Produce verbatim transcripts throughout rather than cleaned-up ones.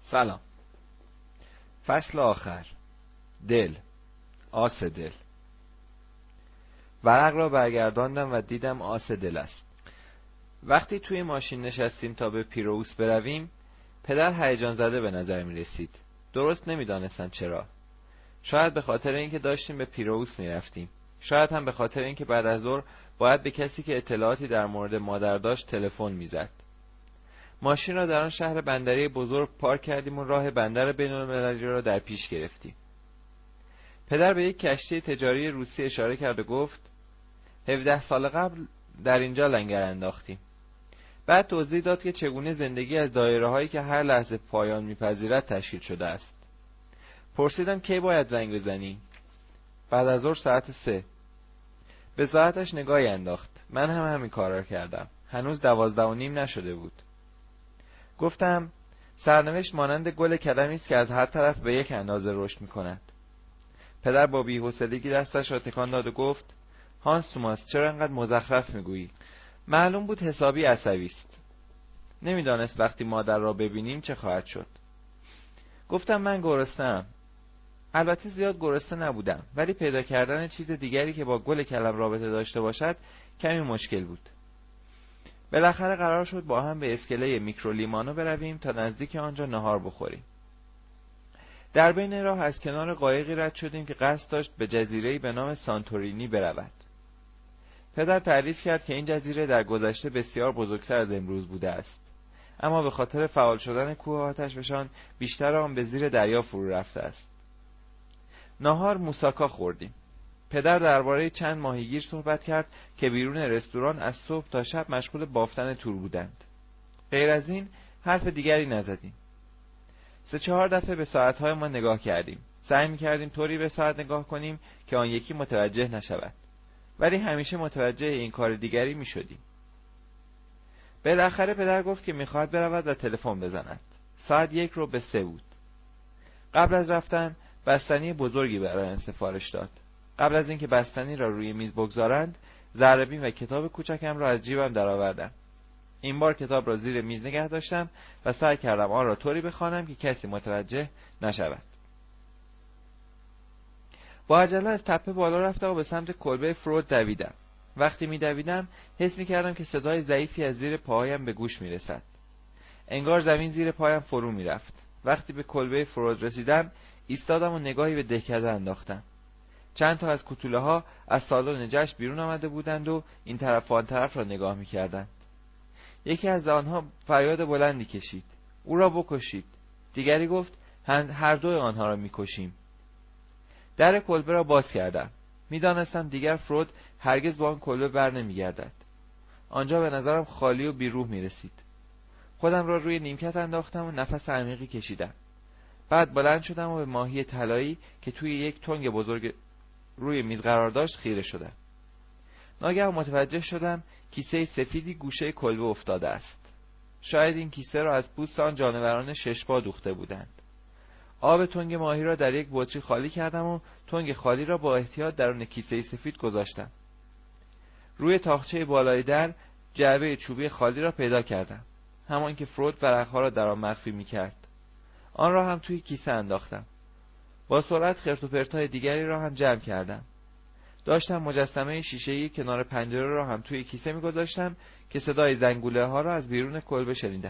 سلام. فصل آخر. دل، آس دل. ورق را برگرداندم و دیدم آس دل است. وقتی توی ماشین نشستیم تا به پیروس برویم، پدر هیجان زده به نظر می رسید. درست نمی دانستم چرا. شاید به خاطر اینکه داشتیم به پیروس می رفتیم. شاید هم به خاطر اینکه بعد از ظهر باید به کسی که اطلاعاتی در مورد مادر داشت تلفن می زد. ماشین را در آن شهر بندری بزرگ پارک کردیم و راه بندر بین‌المللی را در پیش گرفتیم. پدر به یک کشتی تجاری روسی اشاره کرد و گفت هفده سال قبل در اینجا لنگر انداختیم. بعد توضیح داد که چگونه زندگی از دایره‌هایی که هر لحظه پایان می‌پذیرد تشکیل شده است. پرسیدم کی باید زنگ بزنی؟ بعد از ظهر ساعت سه. به ساعتش نگاهی انداخت. من هم همین کار را کردم. هنوز دوازده و نیم نشده بود. گفتم سرنوشت مانند گل کلمی است که از هر طرف به یک اندازه رشد می‌کند. پدر با بی‌حوصلگی دستش را تکان داد و گفت هانس توماس چرا انقدر مزخرف میگویی؟ معلوم بود حسابی عصبی است. نمیدانست وقتی مادر را ببینیم چه خواهد شد. گفتم من گرسنه‌ام. البته زیاد گرسنه نبودم، ولی پیدا کردن چیز دیگری که با گل کلم رابطه داشته باشد کمی مشکل بود. بالاخره قرار شد با هم به اسکله میکرو لیمانو برویم تا نزدیک آنجا نهار بخوریم. در بین راه از کنار قایقی رد شدیم که قصد داشت به جزیره‌ای به نام سانتورینی برود. پدر تعریف کرد که این جزیره در گذشته بسیار بزرگتر از امروز بوده است، اما به خاطر فعال شدن کوه آتشفشان بیشتر آن به زیر دریا فرو رفته است. ناهار موساکا خوردیم. پدر درباره چند ماهیگیر صحبت کرد که بیرون رستوران از صبح تا شب مشغول بافتن تور بودند. غیر از این حرف دیگری نزدیم. سه چهار دفعه به ساعتهای ما نگاه کردیم. سعی می‌کردیم طوری به ساعت نگاه کنیم که آن یکی متوجه نشود، ولی همیشه متوجه این کار دیگری می‌شدیم. بالاخره پدر گفت که می‌خواهد برود و تلفن بزند. ساعت یک رو به سه بود. قبل از رفتن بستنی بزرگی برای من سفارش داد. قبل از اینکه بستنی را روی میز بگذارند، ذره‌بین و کتاب کوچکم را از جیبم درآوردم. این بار کتاب را زیر میز نگه داشتم و سعی کردم آن را طوری بخوانم که کسی متوجه نشود. با عجله از تپه بالا رفتم و به سمت کلبه فرود دویدم. وقتی می دویدم حس می کردم که صدای ضعیفی از زیر پاهایم به گوش می رسد. انگار زمین زیر پایم فرو می رفت. وقتی به کلبه فرود رسیدم ایستادم و نگاهی به دهکده انداختم. چند تا از کوتوله ها از سالن جشن بیرون آمده بودند و این طرف و آن طرف را نگاه می کردند. یکی از آنها فریاد بلندی کشید. او را بکشید. دیگری گفت هر دو آنها را میکشیم. در کلبه را باز کردم. میدانستم دیگر فرود هرگز با آن کلبه بر نمیگردد. آنجا به نظرم خالی و بیروح می رسید. خودم را روی نیمکت انداختم و نفس عمیقی کشیدم. بعد بلند شدم و به ماهی طلایی که توی یک تنگ بزرگ روی میز قرار داشت خیره شدم. ناگهان متوجه شدم کیسه سفیدی گوشه کلبه افتاده است. شاید این کیسه را از پوست آن جانوران ششپا دوخته بودند. آب تنگ ماهی را در یک بطری خالی کردم و تنگ خالی را با احتیاط درون کیسه سفید گذاشتم. روی تاقچه بالای در جعبه چوبی خالی را پیدا کردم، همان که فرود ورقها را در آن مخفی می‌کرد. آن را هم توی کیسه انداختم. با سرعت خرت و پرت‌های دیگری را هم جمع کردم. داشتم مجسمه شیشه‌ای کنار پنجره را هم توی کیسه می‌گذاشتم که صدای زنگوله ها را از بیرون کلبه شنیدم.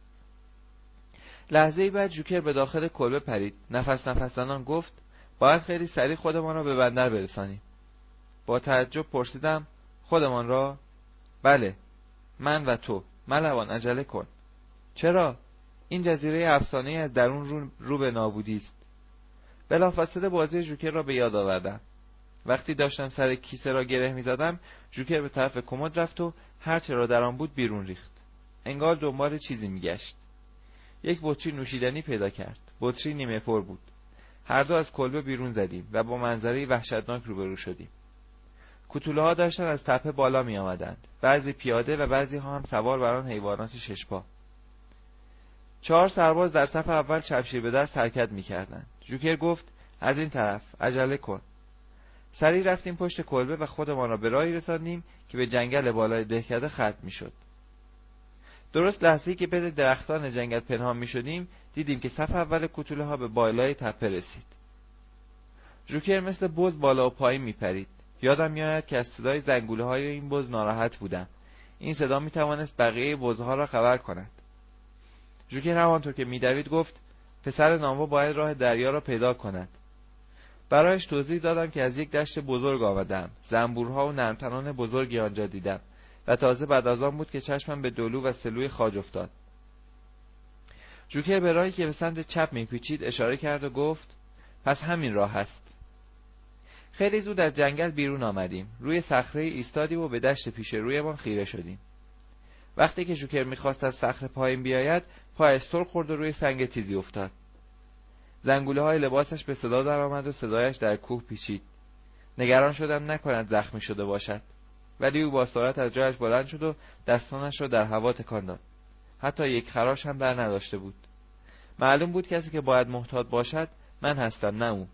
لحظه‌ای بعد جوکر به داخل کلبه پرید. نفس نفس زنان گفت باید خیلی سریع خودمان را به بندر برسانیم. با تعجب پرسیدم خودمان را؟ بله، من و تو. ملوان عجله کن. چرا؟ این جزیره افسانه‌ای از درون رو, رو به نابودی است. بلافاصله بازی جوکر را به یاد آوردم. وقتی داشتم سر کیسه را گره می زدم، جوکر به طرف کمد رفت و هر چه را در آن بود بیرون ریخت. انگار دنبال چیزی می گشت. یک بطری نوشیدنی پیدا کرد. بطری نیمه پر بود. هر دو از کلبه بیرون زدیم و با منظره وحشتناک روبرو شدیم. کوتوله ها داشتن از تپه بالا می آمدند. بعضی پیاده و بعضی ها هم سوار بر آن حیوانات ششپا. چهار سرباز در صف اول شمشیر به دست حرکت می کردند. جوکر گفت از این طرف، عجله کن. سریع رفتیم پشت کلبه و خودمان را به راهی رساندیم که به جنگل بالای دهکده ختم می شد. درست لحظه‌ای که بین درختان جنگل پنهان می‌شدیم، دیدیم که صف اول کوتوله‌ها به بالای تپه رسید. ژوکر مثل بز بالا و پایین میپرید. یادم میآید که از صدای زنگوله‌های این بز ناراحت بودم. این صدا میتوانست بقیه بزها را خبر کند. ژوکر همانطور که میدوید گفت پسر ناموا باید راه دریا را پیدا کند. برایش توضیح دادم که از یک دشت بزرگ آمدم. زنبورها و نرمتنان بزرگی آنجا دیدم و تازه بعد از آن بود که چشمم به دولو و سلوی خاج افتاد. ژوکر به راهی که به سمت چپ میپیچید اشاره کرد و گفت پس همین راه است. خیلی زود از جنگل بیرون آمدیم. روی صخره ایستادیم و به دشت پیش رویمان خیره شدیم. وقتی که ژوکر میخواست از صخره پایین بیاید، پایش سر خورد و روی سنگ تیزی افتاد. زنگوله های لباسش به صدا در آمد و صدایش در کوه پیچید. نگران شدم نکند زخمی شده باشد، ولی او با سرعت از جایش بلند شد و دستانش را در هوا تکان داد. حتی یک خراش هم بر نداشته بود. معلوم بود کسی که باید محتاط باشد من هستم، نه او.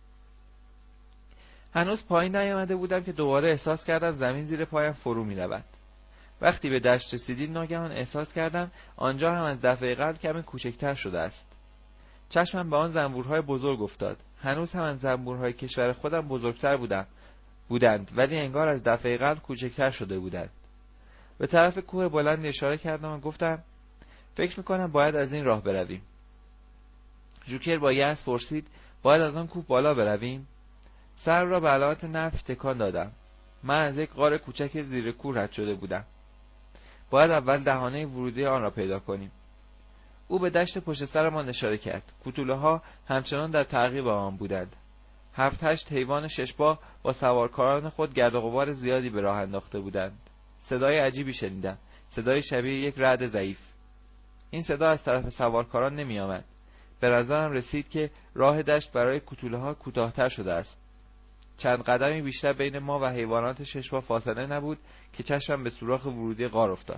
هنوز پایین نیامده بودم که دوباره احساس کردم زمین زیر پایم فرو می رود. وقتی به دشت رسیدیم ناگهان احساس کردم آنجا هم از دفعه قبل کمی کوچکتر شده است. چشمم به آن زنبورهای بزرگ افتاد. هنوز هم از زنبورهای کشور خودم بزرگتر بودم بودند ولی انگار از دفعه قبل کوچکتر شده بودند. به طرف کوه بلند اشاره کردم و گفتم فکر میکنم باید از این راه برویم. ژوکر با یأس پرسید باید از آن کوه بالا برویم؟ سر را به علامت نفی تکان دادم. من از یک غار کوچک زیر کوه رد شده بودم. باید اول دهانه ورودی آن را پیدا کنیم. او به دشت پشت سرمان اشاره کرد. کوتوله‌ها همچنان در تعقیب آن بودند. هفت هشت حیوان ششپا با سوارکاران خود گرد و غبار زیادی به راه انداخته بودند. صدای عجیبی شنیدم. صدای شبیه یک رعد ضعیف. این صدا از طرف سوارکاران نمی آمد. به نظرم رسید که راه دشت برای کوتوله‌ها کوتاه‌تر شده است. چند قدمی بیشتر بین ما و حیوانات ششپا فاصله نبود که چشمم به سوراخ ورودی غار افتاد.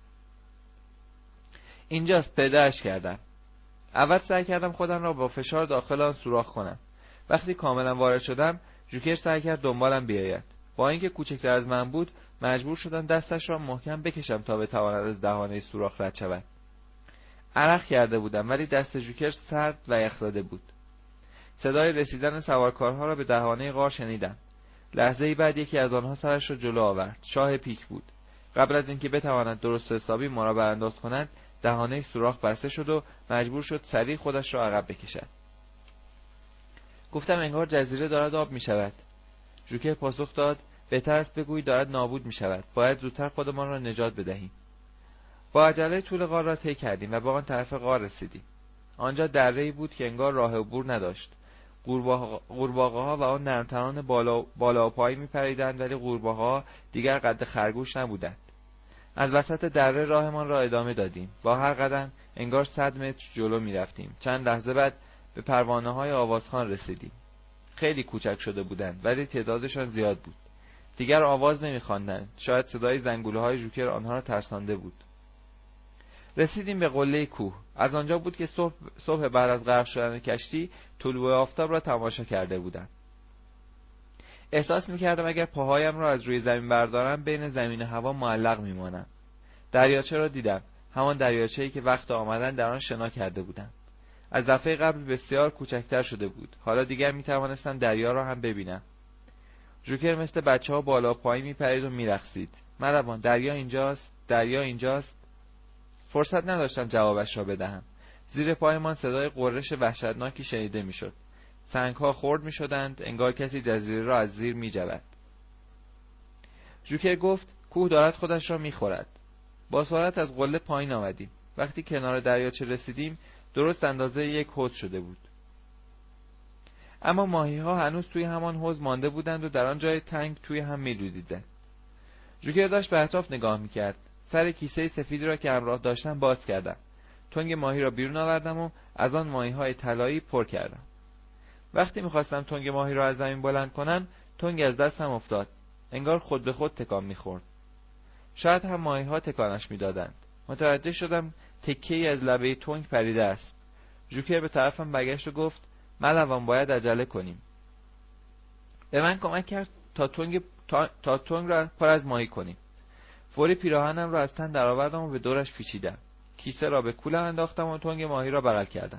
اینجاست، پیداش کردم. اول سعی کردم خودم را با فشار داخل آن سوراخ کنم. وقتی کاملا وارد شدم، ژوکر سعی کرد دنبالم بیاید. با اینکه کوچکتر از من بود، مجبور شدم دستش را محکم بکشم تا بتواند از دهانه سوراخ رد شود. عرق کرده بودم ولی دست ژوکر سرد و یخزده بود. صدای رسیدن سوارکارها را به دهانه غار شنیدم. لحظه‌ای بعد یکی از آنها سرش را جلو آورد. شاه پیک بود. قبل از اینکه بتواند درست حسابی ما را برانداز کند، دهانه سوراخ بسته شد و مجبور شد سریع خودش را عقب بکشد. گفتم انگار جزیره دارد آب می شود. ژوکر پاسخ داد بهتر است بگویی دارد نابود می شود. باید زودتر خودمان را نجات بدهیم. با عجله طول غار را طی کردیم و به آن طرف غار رسیدیم. آنجا دره‌ای بود که انگار راه عبور نداشت. قورباغه‌ها و آن نرمتنان بالا بالا و پایین می‌پریدند ولی قورباغه‌ها دیگر قد خرگوش نبودند. از وسط دره راهمان را ادامه دادیم. با هر قدم انگار صد متر جلو می‌رفتیم. چند لحظه بعد به پروانه‌های آوازخوان رسیدیم. خیلی کوچک شده بودند ولی تعدادشان زیاد بود. دیگر آواز نمی‌خواندند. شاید صدای زنگوله‌های ژوکر آنها را ترسانده بود. رسیدیم به قله کوه. از آنجا بود که صبح, صبح بعد از غرق شدن کشتی طلوع آفتاب را تماشا کرده بودم. احساس می‌کردم اگر پاهایم را از روی زمین بردارم بین زمین و هوا معلق می‌مانم. دریاچه را دیدم، همان دریاچه‌ای که وقت آمدن در آن شنا کرده بودم. از دفعه قبل بسیار کوچکتر شده بود. حالا دیگر می‌توانستم دریا را هم ببینم. ژوکر مثل بچه‌ها بالا پایین می‌پرید و می‌رقصید. ملوان، دریا اینجاست، دریا اینجاست. فرصت نداشتم جوابش را بدهم. زیر پایمان صدای غرش وحشتناکی شنیده میشد. سنگ‌ها خرد میشدند، انگار کسی جزیره را از زیر میجوید. ژوکر گفت کوه دارد خودش را میخورد. با سرعت از قله پایین آمدیم. وقتی کنار دریاچه رسیدیم درست اندازه یک حوض شده بود. اما ماهی‌ها هنوز توی همان حوض مانده بودند و در آن جای تنگ توی هم می‌دویدند. ژوکر داشت به اطراف نگاه میکرد. سر کیسه سفیدی را که همراه داشتم باز کردم. تنگ ماهی را بیرون آوردم و از آن ماهی‌های طلایی پر کردم. وقتی می‌خواستم تنگ ماهی را از زمین بلند کنم، تنگ از دستم افتاد. انگار خود به خود تکان می‌خورد. شاید هم ماهی‌ها تکانش می‌دادند. متوجه شدم تکه‌ای از لبه تنگ پریده است. ژوکر به طرفم برگشت و گفت: ملوان، باید عجله کنیم. به من کمک کرد تا تنگ تا, تا تنگ را پر از ماهی کنیم. فوری پیراهنم را از تن درآوردم و به دورش پیچیدم. کیسه را به کولم انداختم و تنگ ماهی را بغل کردم.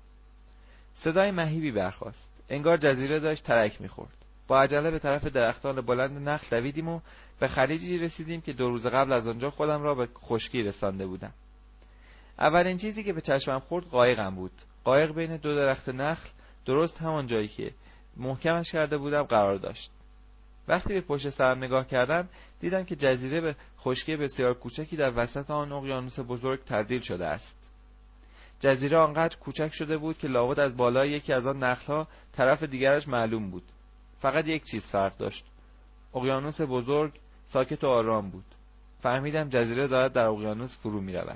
صدای مهیبی برخاست. انگار جزیره داشت ترک می‌خورد. با عجله به طرف درختان بلند نخل دویدیم و به خلیجی رسیدیم که دو روز قبل از آنجا خودم را به خشکی رسانده بودم. اولین چیزی که به چشمم خورد قایقم بود. قایق بین دو درخت نخل درست همان جایی که محکمش کرده بودم قرار داشت. وقتی به پشت سرم نگاه کردم دیدم که جزیره به خشکی بسیار کوچکی در وسط آن اقیانوس بزرگ تبدیل شده است. جزیره آنقدر کوچک شده بود که لابد از بالای یکی از آن نخل‌ها طرف دیگرش معلوم بود. فقط یک چیز فرق داشت. اقیانوس بزرگ ساکت و آرام بود. فهمیدم جزیره دارد در اقیانوس فرو می‌رود.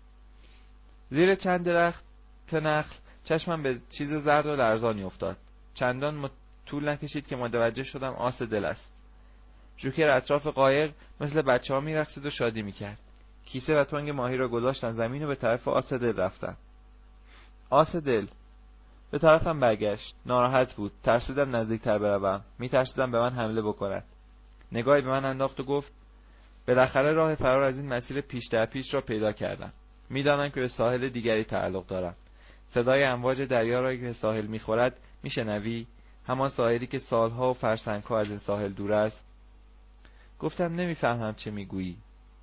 زیر چند درخت نخل چشمم به چیز زرد و لرزانی افتاد. چندان طول نکشید که متوجه شدم آس دل است. جوکر اطراف قایق مثل بچه‌ها می‌رقصید و شادی می‌کرد. کیسه و تنگ ماهی را گذاشتم زمین و به طرف آس دل رفتم. آس دل به طرفم برگشت. ناراحت بود. ترسیدم نزدیکتر بروم. می‌ترسیدم به من حمله بکند. نگاهی به من انداخت و گفت: بالاخره راه فرار از این مسیر پیش در پیش را پیدا کردم. می‌دانم که به ساحل دیگری تعلق دارم. صدای امواج دریا را که به ساحل می‌خورد می‌شنوی؟ همان ساحلی که سالها و فرسنگ‌ها از این ساحل دور است. گفتم: نمی‌فهمم چه می‌گویی.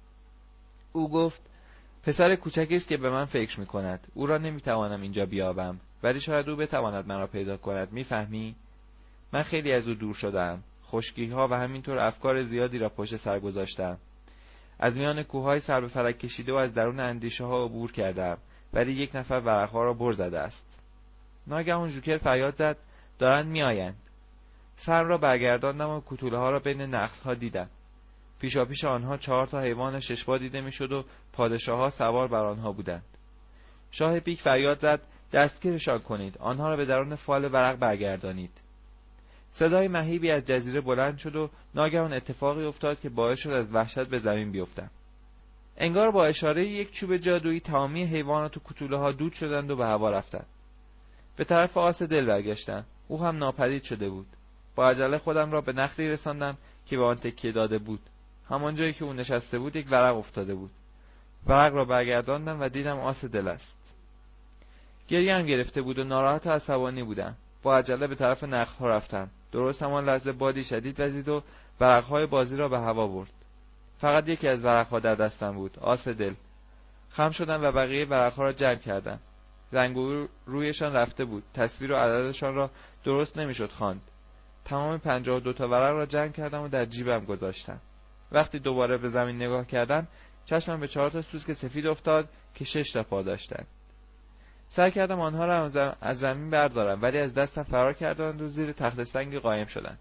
او گفت: پسر کوچکی است که به من فکر می‌کند. او را نمی‌توانم اینجا بیابم، ولی شاید او بتواند مرا پیدا کند. می‌فهمی؟ من خیلی از او دور شدم. خشکی‌ها و همینطور افکار زیادی را پشت سر گذاشتم. از میان کوه‌های سر به فلک کشیده و از درون اندیشه‌ها عبور کردم، ولی یک نفر ورق‌ها را بر زده است. ناگهان جوکر فریاد زد: دارند میآیند. سر را برگرداندم و کوتوله‌ها را بین نخل‌ها دیدم. پیشاپیش آنها چهار تا حیوان ششپا دیده میشد و پادشاه‌ها سوار بر آنها بودند. شاه پیک فریاد زد: دستگیرشان کنید، آنها را به درون فال ورق برگردانید. صدای مهیبی از جزیره بلند شد و ناگهان اتفاقی افتاد که باعث شد از وحشت به زمین بیفتم. انگار با اشاره یک چوب جادویی تمامی حیوانات و کوتوله‌ها دود شدند و به هوا رفتند. به طرف آس دل برگشتم. او هم ناپدید شده بود. با عجله خودم را به نخلی رساندم که به آن تکیه داده بود. همان جایی که او نشسته بود یک ورق افتاده بود. ورق را برگرداندم و دیدم آس دل است. گریه‌ام گرفته بود و ناراحت و عصبانی بودم. با عجله به طرف نخل‌ها رفتم. درست همان لحظه بادی شدید وزید و ورق‌های بازی را به هوا برد. فقط یکی از ورق‌ها در دستم بود، آس دل. خم شدم و بقیه ورق‌ها را جمع کردم. رنگ رویشان رفته بود. تصویر و عددشان را درست نمیشد خواند. تمام پنجاه و دو تا ورق را جمع کردم و در جیبم گذاشتم. وقتی دوباره به زمین نگاه کردم، چشمم به چهار تا سوسک سفید افتاد که شش تا پا داشتند. سعی کردم آنها را از زمین بردارم، ولی از دستم فرار کردند و زیر تخت سنگی قایم شدند.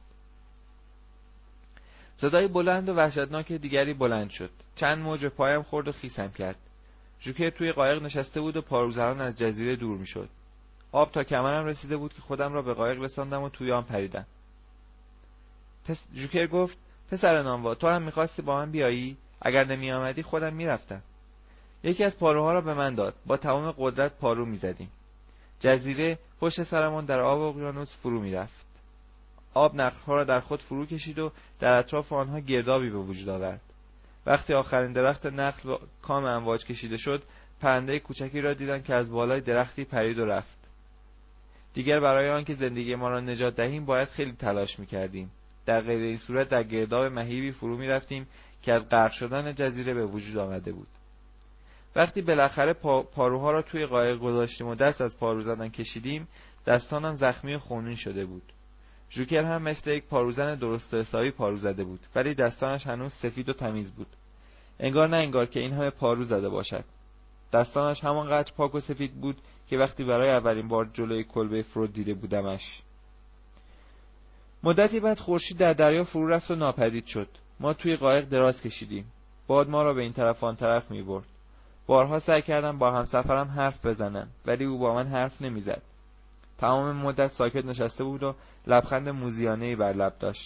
صدای بلند و وحشتناک دیگری بلند شد. چند موج به پایم خورد و خیسم کرد. جوکر توی قایق نشسته بود و پاروزران از جزیره دور میشد. آب تا کمرم رسیده بود که خودم را به قایق رساندم و توی آن پریدم. پس جوکر گفت: پسر نانوا، تو هم می‌خواستی با من بیایی؟ اگر نمی آمدی خودم میرفتم. یکی از پاروها را به من داد. با تمام قدرت پارو میزدیم. جزیره پشت سرمان در آب اقیانوس فرو میرفت. آب نخل‌ها را در خود فرو کشید و در اطراف آنها گردابی به وجود آورد. وقتی آخرین درخت نخل و کام امواج کشیده شد، پرنده کوچکی را دیدم که از بالای درختی پرید و رفت. دیگر برای آنکه زندگی ما را نجات دهیم باید خیلی تلاش می‌کردیم. در غیر این صورت در گرداب مهیبی فرو می‌رفتیم که از غرق شدن جزیره به وجود آمده بود. وقتی بالاخره پا، پاروها را توی قایق گذاشتیم و دست از پارو زدن کشیدیم، دستانم زخمی و خونین شده بود. جوکر هم مثل یک پاروزن درست حسابی پارو زده بود، ولی دستانش هنوز سفید و تمیز بود. انگار نه انگار که این همه پارو زده باشد. دستانش همانقدر پاک و سفید بود که وقتی برای اولین بار جلوی کلبه فرود دیده بودمش. مدتی بعد خورشید در دریا فرو رفت و ناپدید شد. ما توی قایق دراز کشیدیم. باد ما را به این طرف آن طرف می برد. بارها سعی کردم با همسفرم حرف بزنم، ولی او با من حرف نمیزد. تمام مدت ساکت نشسته بود و لبخند موذیانه‌ای بر لب داشت.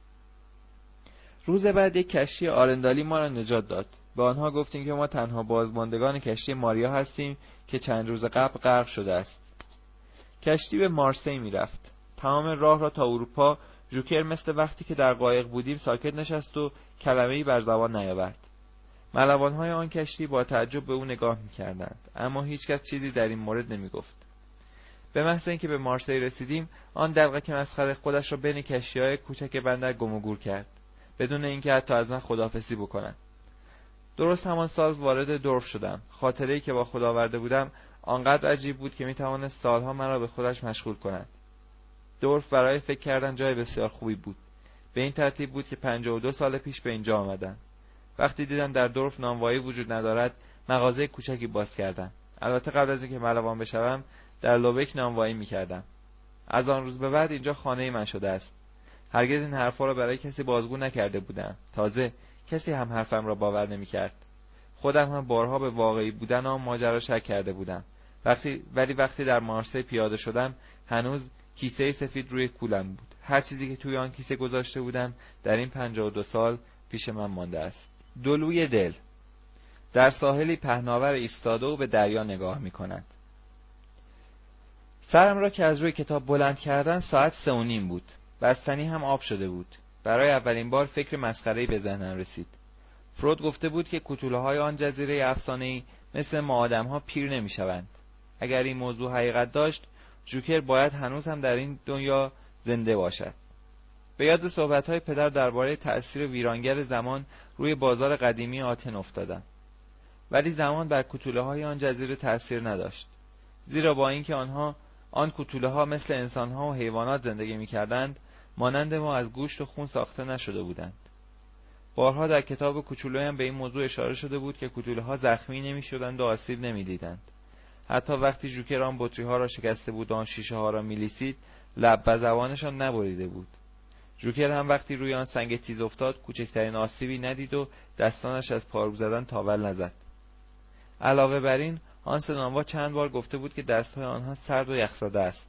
روز بعد یک کشتی آرندالی ما را نجات داد. به آنها گفتیم که ما تنها بازماندگان کشتی ماریا هستیم که چند روز قبل غرق شده است. کشتی به مارسی می رفت. تمام راه را تا اروپا. جوکر مثل وقتی که در قایق بودیم ساکت نشست و کلمه‌ای بر زبان نیاورد. ملوان‌های آن کشتی با تعجب به او نگاه می‌کردند، اما هیچکس چیزی در این مورد نمی‌گفت. به محض اینکه به مارسی رسیدیم، آن دلقک مسخره خودش را بین کشتی‌های کوچک بندر گم و گور کرد، بدون اینکه حتی از من خداحافظی بکند. درست همان سال وارد دورف شدم. خاطره‌ای که با خود آورده بودم آنقدر عجیب بود که می‌توانست سالها مرا به خودش مشغول کند. دورف برای فکر کردن جای بسیار خوبی بود. به این ترتیب بود که پنجاه و دو سال پیش به اینجا آمدم. وقتی دیدم در دورف نانوایی وجود ندارد، مغازه کوچکی باز کردم. البته قبل از اینکه ملوان بشوم، در لوبک نانوایی می‌کردم. از آن روز به بعد اینجا خانه من شده است. هرگز این حرفا را برای کسی بازگو نکرده بودم. تازه کسی هم حرفم را باور نمی‌کرد. خودم هم بارها به واقعی بودن آن ماجرا شک کرده بودم. وقتی ولی وقتی در مارسی پیاده شدم، هنوز کیسه سفید روی کولم بود. هر چیزی که توی آن کیسه گذاشته بودم در این پنجاه و دو سال پیش من مانده است. دلوی دل در ساحلی پهناور ایستاده و به دریا نگاه می‌کند. سرم را که از روی کتاب بلند کردن ساعت سه و نیم بود. بستنی هم آب شده بود. برای اولین بار فکر مسخره‌ای به ذهنم رسید. فرود گفته بود که کوتوله‌های آن جزیره افسانه‌ای مثل ما آدم‌ها پیر نمی‌شوند. اگر این موضوع حقیقت داشت، جوکر باید هنوز هم در این دنیا زنده باشد. به یاد صحبت‌های پدر درباره تأثیر ویرانگر زمان روی بازار قدیمی آتن افتادم. ولی زمان بر کوتوله‌های آن جزیره تأثیر نداشت. زیرا با اینکه آنها آن کوتوله‌ها مثل انسان‌ها و حیوانات زندگی می‌کردند، مانند ما از گوشت و خون ساخته نشده بودند. بارها در کتاب کوچولویم به این موضوع اشاره شده بود که کوتوله‌ها زخمی نمی‌شدند و آسیب نمی‌دیدند. حتی وقتی جوکر آن بطری‌ها را شکسته بود و آن شیشه‌ها را می‌لیسید، لب و زبانشان نبریده بود. جوکر هم وقتی روی آن سنگ تیز افتاد، کوچکترین آسیبی ندید و دستانش از پارو زدن تاول نزد. علاوه بر این، آن سه نانوا چند بار گفته بود که دست‌های آنها سرد و یخزده است.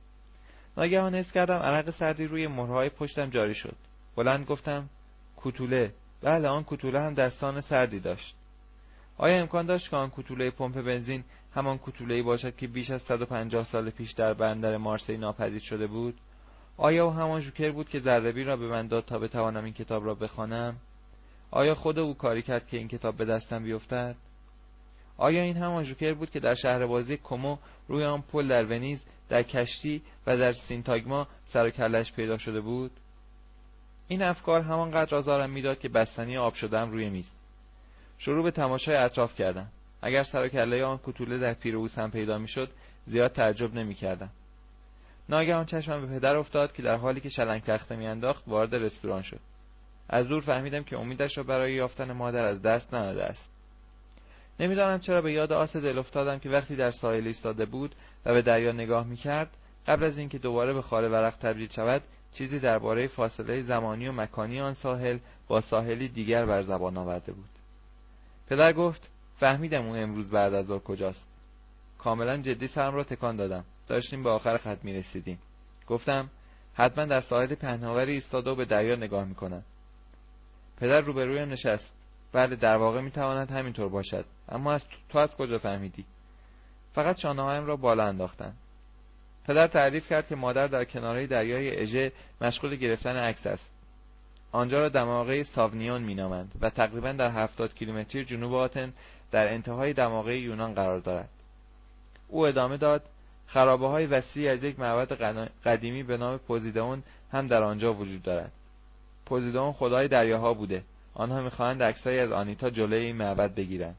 ناگهان حس کردم عرق سردی روی مهرهای پشتم جاری شد. بلند گفتم: کوتوله. بله، آن کوتوله هم دستان سردی داشت. آیا امکان داشت که آن کوتوله پمپ بنزین همان کوتوله‌ای باشد که بیش از صد و پنجاه سال پیش در بندر مارسی ناپدید شده بود؟ آیا او همان جوکر بود که ذره‌بین را به من داد تا بتوانم این کتاب را بخوانم؟ آیا خود او کاری کرد که این کتاب به دستم بیفتد؟ آیا این همان جوکر بود که در شهربازی کومو روی آن پل در ونیز، در کشتی و در سینتاگما سر و کله‌اش پیدا شده بود؟ این افکار همانقدر آزارم میداد که بستنی آب شدم روی میز. شروع به تماشای اطراف کردم. اگر سر و کله آن کوتوله در پیروز هم پیدا میشد، زیاد تعجب نمی‌کردم. ناگهان چشمم به پدر افتاد که در حالی که شلنگ تخته میانداخت وارد رستوران شد. از دور فهمیدم که امیدش را برای یافتن مادر از دست نداده است. نمیدانم چرا به یاد آس دل افتادم که وقتی در ساحل ایستاده بود و به دریا نگاه میکرد، قبل از اینکه دوباره به خال ورق تبدیل شود، چیزی درباره فاصله زمانی و مکانی آن ساحل با ساحلی دیگر بر زبان آورده بود. پدر گفت: فهمیدم اون امروز بعد از ظهر کجاست. کاملا جدی سرم را تکان دادم. داشتیم به آخر خط می رسیدیم. گفتم: حتما در ساحل پهناوری ایستاده و به دریا نگاه می کند. پدر روبرویم نشست. بله، در واقع می تواند همینطور باشد. اما از تو از کجا فهمیدی؟ فقط شانه‌هایم را بالا انداختم. پدر تعریف کرد که مادر در کناره دریای اژه مشغول گرفتن عکس است. آنجا را دماغه ساونیون مینامند و تقریبا در هفتاد کیلومتری جنوب آتن در انتهای دماغه یونان قرار دارد. او ادامه داد: خرابه‌های وسیعی از یک معبد قدیمی به نام پوزیدون هم در آنجا وجود دارد. پوزیدون خدای دریاها بوده. آنها می‌خواهند عکسایی از آنیتا جلوی این معبد بگیرند.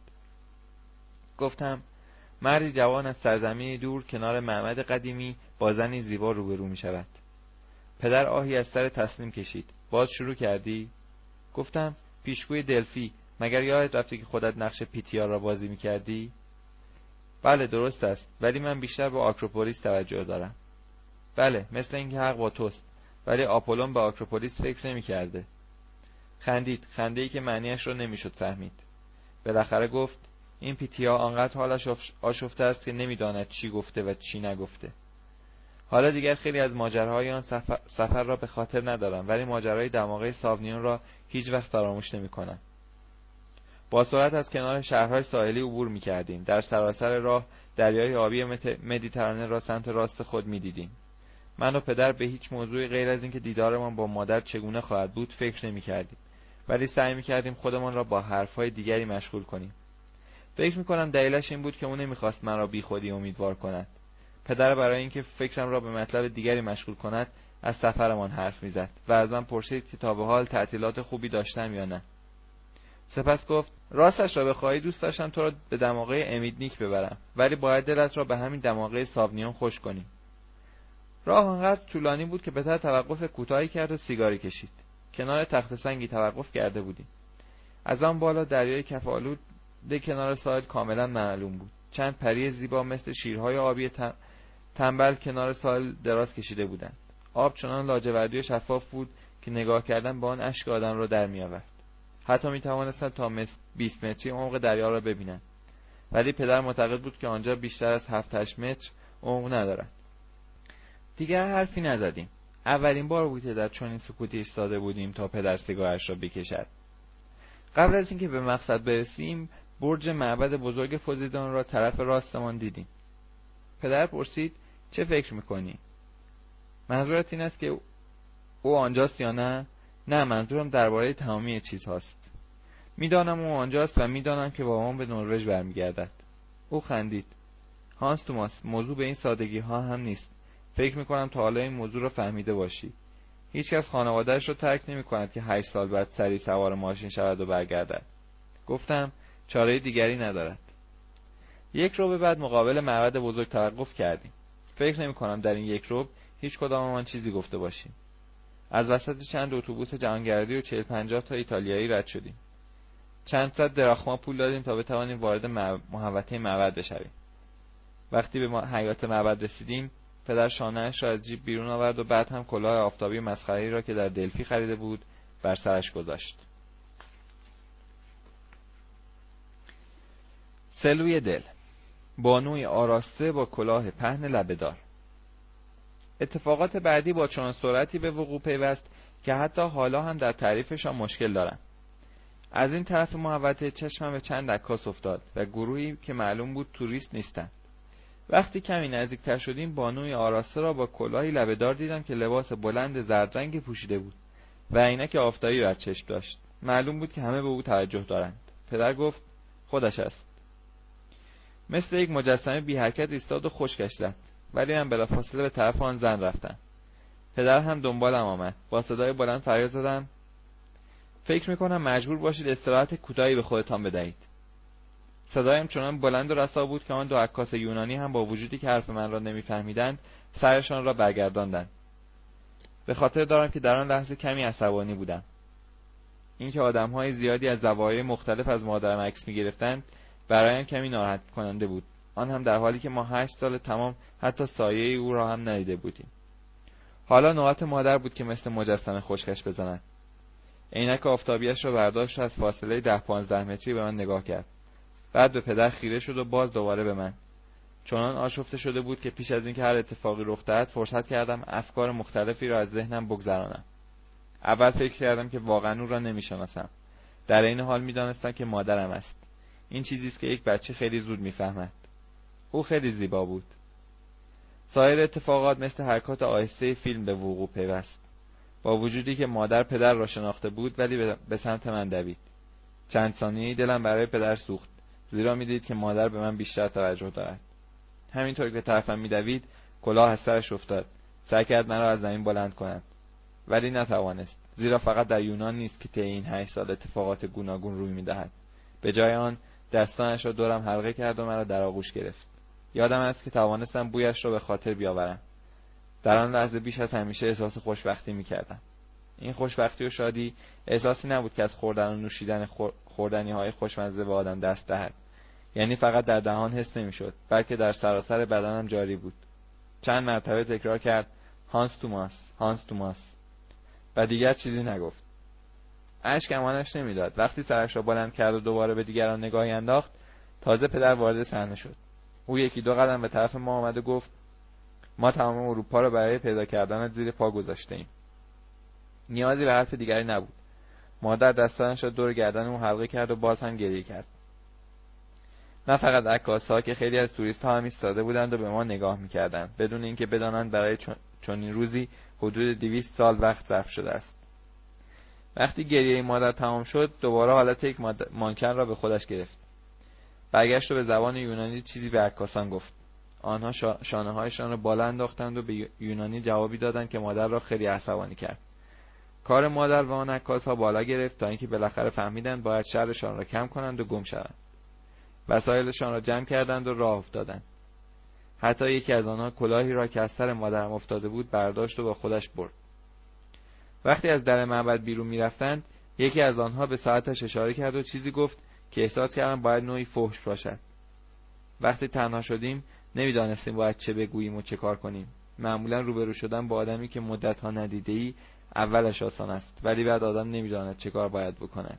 گفتم: مردی جوان از سرزمینی دور کنار معبد قدیمی با زنی زیبا روبرو می‌شود. پدر آهی از سر تسلیم کشید. باز شروع کردی؟ گفتم: پیشگوی دلفی. مگر یادت رفته که خودت نقش پیتیار را بازی می‌کردی؟ بله، درست است، ولی من بیشتر به آکروپولیس توجه دارم. بله، مثل اینکه حق با توست، ولی آپولون به آکروپولیس فکر نمی‌کرده. خندید، خنده‌ای که معنیش رو نمی‌شد فهمید. بالاخره گفت: این پیتیا آنقدر حالش آشفته است که نمی‌داند چی گفته و چی نگفته. حالا دیگر خیلی از ماجراهای آن سفر, سفر را به خاطر ندارم، ولی ماجرای دماغه ساونیون را هیچ وقت فراموش نمی‌کنم. با سرعت از کنار شهرهای ساحلی عبور می‌کردیم. در سراسر راه دریای آبی مدیترانه را سمت راست خود می‌دیدیم. من و پدر به هیچ موضوعی غیر از اینکه دیدارمان با مادر چگونه خواهد بود فکر نمی‌کردیم. ولی سعی می‌کردیم خودمان را با حرف‌های دیگری مشغول کنیم. فکر می‌کنم دلیلش این بود که اون نمی‌خواست مرا بیخودی امیدوار کند. پدر برای اینکه فکرم را به مطلب دیگری مشغول کند از سفرمان حرف می‌زد و از من پرسید که تا به حال تعطیلات خوبی داشتم یا نه. سپس گفت راستش را بخواهی دوست داشتم تو را به دماغه امیدنیک ببرم، ولی باید دلت را به همین دماغه ساونیون خوش کنی. راه آنقدر طولانی بود که پدر توقف کوتاهی کرد و سیگاری کشید. کنار تخت سنگی توقف کرده بودیم. از آن بالا دریای کف‌آلود کنار ساحل کاملا معلوم بود. چند پری زیبا مثل شیرهای آبی تنبل کنار ساحل دراز کشیده بودند. آب چنان لاجوردی و شفاف بود که نگاه کردن به آن اشک آدم را در می‌آورد. حتی می‌توانستند تا بیست متری عمق دریا را ببینند. ولی پدر معتقد بود که آنجا بیشتر از هفت هشت متر عمق ندارد. دیگر حرفی نزدیم. اولین بار بود که در چنین سکوتی ایستاده بودیم تا پدر سیگارش را بکشد. قبل از اینکه به مقصد برسیم، برج معبد بزرگ پوزیدون را طرف راستمان دیدیم. پدر پرسید چه فکر می‌کنی؟ منظورت این است که او آنجاست یا نه؟ نه، منظورم درباره تمامی چیز هاست. میدانم او آنجاست و میدانم که با ما به نروژ برمیگردد. او خندید. هانس توماس، موضوع به این سادگی ها هم نیست. فکر میکنم تا حالا این موضوع را فهمیده باشی. هیچ کس خانواده‌اش را ترک نمی کند که هشت سال بعد سری سوار ماشین شود و برگردد. گفتم چاره دیگری ندارد. یک رو بعد مقابل معبد بزرگ توقف کردیم. فکر نمی کنم در این یک رو هیچ کداممان چیزی گفته باشیم. از وسط چند اتوبوس جهانگردی و چهل پنجاه تا ایتالیایی رد شدیم. چند صد دراخما پول دادیم تا بتوانیم وارد محوطه معبد بشویم. وقتی به حیاط معبد رسیدیم، پدر شانه‌اش را از جیب بیرون آورد و بعد هم کلاه آفتابی مسخره‌ای را که در دلفی خریده بود بر سرش گذاشت. سلوی دل، بانوی آراسته با کلاه پهن لبه‌دار. اتفاقات بعدی با چنان سرعتی به وقوع پیوست که حتی حالا هم در تعریفشان مشکل دارم. از این طرف محوطه چشمم به چند عکاس افتاد و گروهی که معلوم بود توریست نیستند. وقتی کمی نزدیکتر شدیم بانوی آراسته را با کلاهی لبه‌دار دیدم که لباس بلند زرد رنگ پوشیده بود و عینک آفتابی بر چشم داشت. معلوم بود که همه به او توجه دارند. پدر گفت خودش است. مثل یک مجسمه بی حرکت ایستاد و خشکش زد، ولی من بلافاصله به طرف آن زن رفتم. پدر هم دنبالم آمد. با صدای بلند فریاد زدم فکر میکنم مجبور باشید استراحت کوتاهی به خودتان بدهید. صدایم چنان بلند و رسا بود که آن دو عکاس یونانی هم با وجودی که حرف من را نمیفهمیدند سرشان را برگرداندند. به خاطر دارم که در آن لحظه کمی عصبانی بودم. اینکه آدم‌های زیادی از زوایای مختلف از مادرم عکس می‌گرفتند برایم کمی ناراحت کننده بود، آن هم در حالی که ما هشت سال تمام حتی سایه او را هم ندیده بودیم. حالا نوبت مادر بود که مثل مجسمه خشکش بزند. عینک آفتابیش را برداشت و از فاصله ده پانزده متری به من نگاه کرد. بعد به پدر خیره شد و باز دوباره به من. چنان آشفته شده بود که پیش از اینکه هر اتفاقی رخ دهد فرصت کردم افکار مختلفی را از ذهنم بگذرانم. اول فکر کردم که واقعا او را نمی‌شناسم. در این حال می‌دانستم که مادرم است. این چیزی است که یک بچه خیلی زود می‌فهمد. او خیلی زیبا بود. سایر اتفاقات مثل حرکات آهسته فیلم به وقوع پیوست. با وجودی که مادر پدر را شناخته بود ولی به سمت من دوید. چند ثانیه‌ای دلم برای پدر سوخت، زیرا می‌دید که مادر به من بیشتر توجه دارد. همینطور که طرفم می‌دوید کلاه از سرش افتاد. سعی کرد مرا از زمین بلند کند ولی نتوانست، زیرا فقط در یونان نیست که طی این هشت سال اتفاقات گوناگون روی می‌دهد. به جای آن دستانش را دورم حلقه کرد و مرا در آغوش گرفت. یادم است که توانستم بویش را به خاطر بیاورم. در آن لحظه بیش از همیشه احساس خوشبختی می‌کردم. این خوشبختی و شادی احساسی نبود که از خوردن و نوشیدن خوردنی‌های خوشمزه به آدم دست دهد. یعنی فقط در دهان حس نمی‌شد، بلکه در سراسر بدنم جاری بود. چند مرتبه تکرار کرد هانس توماس، هانس توماس و دیگر چیزی نگفت. اشک امانش نمی‌داد. وقتی سرش را بلند کرد و دوباره به دیگران نگاهی انداخت، تازه پدر وارد صحنه شد. او یکی دو قدم به طرف ما آمد و گفت ما تمام اروپا را برای پیدا کردنت زیر پا گذاشته‌ایم. نیازی به حرف دیگری نبود. مادر دستانش را دور گردن او حلقه کرد و باز هم گریه کرد. نه فقط عکاس‌ها که خیلی از توریست‌ها هم ایستاده بودند و به ما نگاه می‌کردند بدون اینکه بدانند برای چنین روزی حدود دویست سال وقت صرف شده است. وقتی گریه مادر تمام شد، دوباره حالت یک مانکن را به خودش گرفت. برگشت و به زبان یونانی چیزی به عکاسان گفت. آنها شانه هایشان را بالا انداختند و به یونانی جوابی دادند که مادر را خیلی عصبانی کرد. کار مادر و آن عکاس‌ها بالا گرفت تا اینکه بالاخره فهمیدند باید شرشان را کم کنند و گم شوند. وسایلشان را جمع کردند و راه افتادند. حتی یکی از آنها کلاهی را که از سر مادرم افتاده بود برداشت و با خودش برد. وقتی از در معبد بیرون می‌رفتند، یکی از آنها به ساعتش اشاره کرد و چیزی گفت که احساس کردم باید نوعی فحش باشد. وقتی تنها شدیم نمی‌دانستیم باید چه بگوییم و چه کار کنیم. معمولا روبرو شدن با آدمی که مدت‌ها ندیده‌ای اولش آسان است، ولی بعد آدم نمی‌داند چه کار باید بکند.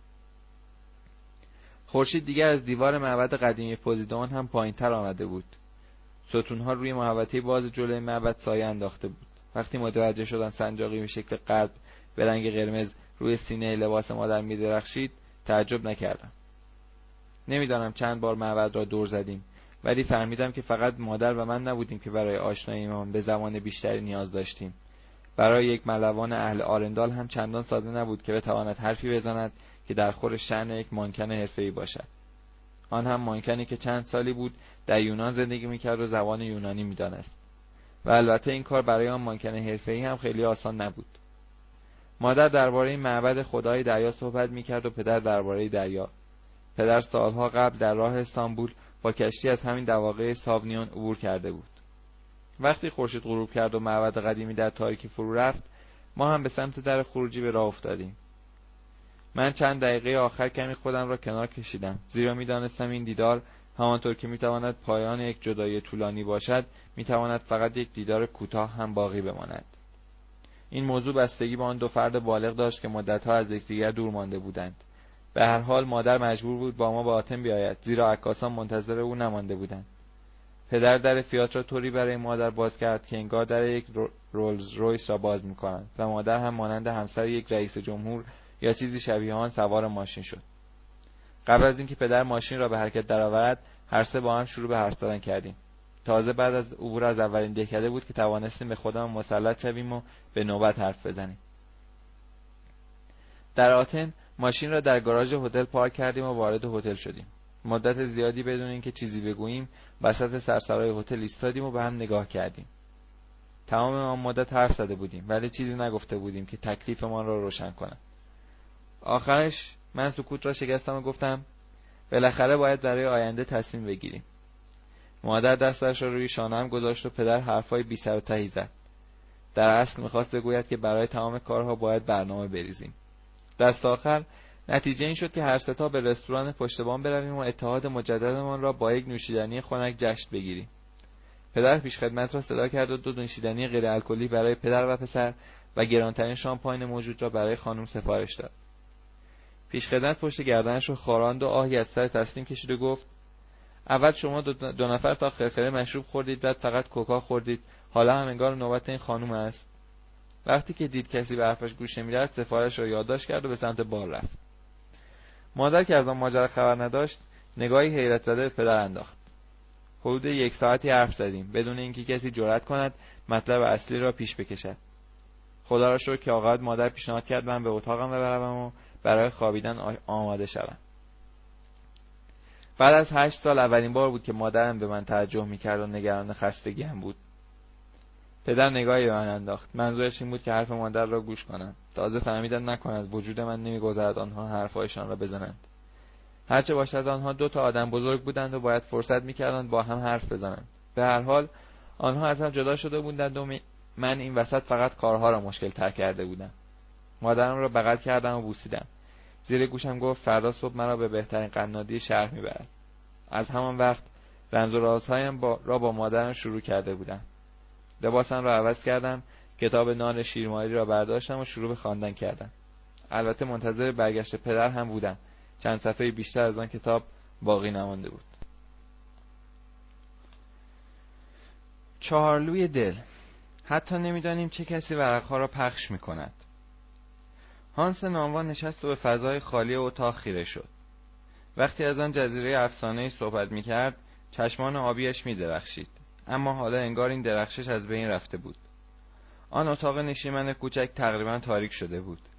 خورشید دیگر از دیوار معبد قدیمی پوزیدون هم پایین‌تر آمده بود. ستون‌ها روی محوطه باز جلوی معبد سایه انداخته بود. وقتی متوجه شدم سنجاقی به شکل قلب به رنگ قرمز روی سینه لباس مادر می‌درخشید، تعجب نکردم. نمی‌دانم چند بار معبد را دور زدیم، ولی فهمیدم که فقط مادر و من نبودیم که برای آشناییمان به زمان بیشتری نیاز داشتیم. برای یک ملوان اهل آرندال هم چندان ساده نبود که بتواند حرفی بزند که در خور شأن یک مانکن حرفه‌ای باشد. آن هم مانکنی که چند سالی بود در یونان زندگی می‌کرد و زبان یونانی می‌دانست. و البته این کار برای آن مانکن حرفه‌ای هم خیلی آسان نبود. مادر درباره معبد خدای دریا صحبت می‌کرد و پدر درباره دریا. پدر سالها قبل در راه استانبول با کشتی از همین دواقع ساونیون عبور کرده بود. وقتی خورشید غروب کرد و معبد قدیمی در تاریکی فرو رفت، ما هم به سمت در خروجی به راه افتادیم. من چند دقیقه آخر کمی خودم را کنار کشیدم، زیرا می‌دانستم این دیدار همانطور که می‌تواند پایان یک جدایی طولانی باشد، می‌تواند فقط یک دیدار کوتاه هم باقی بماند. این موضوع بستگی به آن دو فرد بالغ داشت که مدت‌ها از یکدیگر دور مانده بودند. به هر حال مادر مجبور بود با ما به آتن بیاید، زیرا عکاسان منتظر او نمانده بودند. پدر در فیات را طوری برای مادر باز کرد که انگار در یک رولز رویس را باز می‌کنند و مادر هم مانند همسر یک رئیس جمهور یا چیزی شبیه آن سوار ماشین شد. قبل از اینکه پدر ماشین را به حرکت درآورد، هر سه با هم شروع به حرف زدن کردیم. تازه بعد از عبور از اولین دهکده بود که توانستیم به خودمان مسلط شویم و به نوبت حرف بزنیم. در آتن ماشین را در گاراژ هتل پارک کردیم و وارد هتل شدیم. مدت زیادی بدون اینکه چیزی بگوییم وسط سرسرای هتل ایستادیم و به هم نگاه کردیم. تمام آن مدت حرف زده بودیم، ولی چیزی نگفته بودیم که تکلیفمان را روشن کند. آخرش من سکوت را شکستم و گفتم بالاخره باید برای آینده تصمیم بگیریم. مادر دستش را روی شانه‌ام گذاشت و پدر حرفای بی سر و تهی زد. در اصل می‌خواست بگوید که برای تمام کارها باید برنامه بریزیم. دست آخر نتیجه این شد که هر سه تا به رستوران پشت بام برویم و اتحاد مجددمان را با یک نوشیدنی خنک جشن بگیریم. پدر پیشخدمت را صدا کرد و دو نوشیدنی غیر الکلی برای پدر و پسر و گرانترین شامپاین موجود را برای خانم سفارش داد. پیشخدمت پشت گردنش را خاراند و آهی از سر تسلیم کشید و گفت اول شما دو, دو نفر تا خرخره مشروب خوردید، بعد فقط کوکا خوردید، حالا هم انگار نوبت این خانم است. وقتی که دید کسی به حرفش گوش نمی‌دهد، سفارش را یادداشت کرد و به سمت بار رفت. مادر که از آن ماجرا خبر نداشت، نگاهی حیرت زده به پدر انداخت. حدود یک ساعتی حرف زدیم بدون اینکه کسی جرأت کند مطلب اصلی را پیش بکشد. خدا را شکر که آقا مادر پیشنهاد کرد من به اتاقم بروم و برای خوابیدن آماده شوم. بعد از هشت سال اولین بار بود که مادرم به من توجه می‌کرد و نگران خستگیم بود. پدر نگاهی به من انداخت. منظورش این بود که حرف مادر را گوش کنم. تازه فهمیدن نکند وجود من نمی‌گذارد آنها حرفایشان را بزنند. هرچه باشد آنها دو تا آدم بزرگ بودند و باید فرصت می‌کردند با هم حرف بزنند. به هر حال آنها از هم جدا شده بودند و من این وسط فقط کارها را مشکل تر کرده بودم. مادرم را بغل کردم و بوسیدم. زیر گوشم گفت فردا صبح مرا به بهترین قنادی شهر می‌برد. از همان وقت رمز و رازهایم با را با مادرم شروع کرده بودم. لباسم را عوض کردم، کتاب نان شیرماری را برداشتم و شروع به خواندن کردم. البته منتظر برگشت پدر هم بودم. چند صفحه بیشتر از آن کتاب باقی نمانده بود. چهارلوی دل. حتی نمیدانیم چه کسی ورقها را پخش می‌کند. هانس نانوا نشست و به فضای خالی اتاق خیره شد. وقتی از آن جزیره افسانه‌ای صحبت می‌کرد، چشمان آبیش می‌درخشید، اما حالا انگار این درخشش از بین رفته بود. آن اتاق نشیمن کوچک تقریبا تاریک شده بود.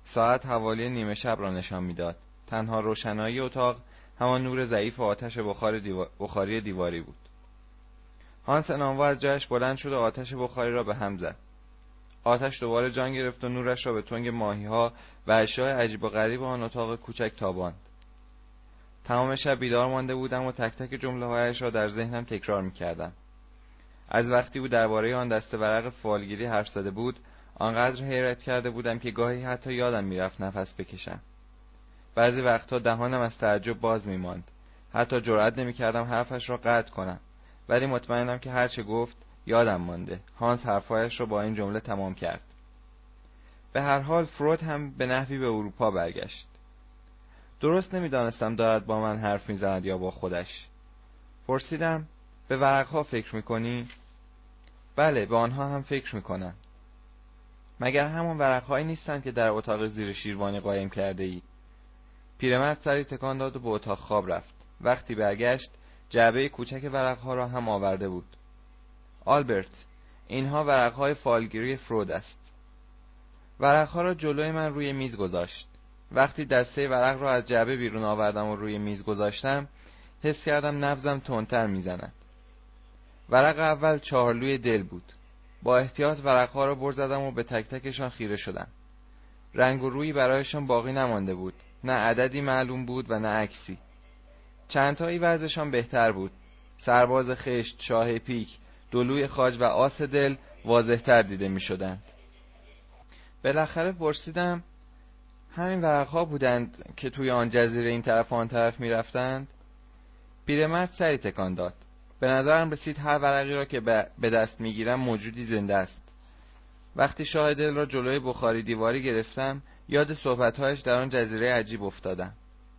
ساعت حوالی نیمه شب را نشان میداد. تنها روشنایی اتاق همان نور ضعیف آتش بخار دیوار... بخاری دیواری بود. هانس نانوا از جایش بلند شد و آتش بخاری را به هم زد. آتش دوباره جان گرفت و نورش را به تنگ ماهی‌ها و اشیاء عجیب و غریب آن اتاق کوچک تاباند. تمام شب بیدار مانده بودم و تک تک جمله‌هایش را در ذهنم تکرار می‌کردم. از وقتی او درباره آن دسته ورق فالگیری حرف زده بود، آنقدر حیرت کرده بودم که گاهی حتی یادم می‌رفت نفس بکشم. بعضی وقتها دهانم از تعجب باز می‌ماند. حتی جرئت نمی‌کردم حرفش را قطع کنم، ولی مطمئنم که هر چه گفت یادم مانده. هانس حرفایش را با این جمله تمام کرد: به هر حال فرود هم به نحوی به اروپا برگشت. درست نمی‌دانستم دارد با من حرف می‌زند یا با خودش. پرسیدم: به ورق‌ها فکر می‌کنی؟ بله، به آنها هم فکر می‌کنم. مگر همون ورق‌هایی نیستند که در اتاق زیر شیروانی قایم کرده ای؟ پیرمرد سری تکان داد و به اتاق خواب رفت. وقتی برگشت جعبه کوچک ورق‌ها را هم آورده بود. آلبرت، اینها ورق‌های فالگیری فرود است. ورق‌ها را جلوی من روی میز گذاشت. وقتی دسته ورق را از جعبه بیرون آوردم و روی میز گذاشتم، حس کردم نبضم تندتر میزند. ورق اول چهارلوی دل بود. با احتیاط ورق‌ها را بر زدم و به تک تکشان خیره شدم. رنگ و رویی برایشان باقی نمانده بود. نه عددی معلوم بود و نه عکسی. چندتایی وضعشان بهتر بود. سرباز خشت، شاه پیک، دلوی خاج و آس دل واضح‌تر دیده می‌شدند. بالاخره پرسیدم: همین ورق‌ها بودند که توی آن جزیره این طرف آن طرف می‌رفتند؟ پیرمرد سری تکان داد. به نظرم رسید هر ورقی را که به دست می‌گیرم موجودی زنده است. وقتی شاه دل را جلوی بخاری دیواری گرفتم، یاد صحبت‌هایش در آن جزیره عجیب افتادم.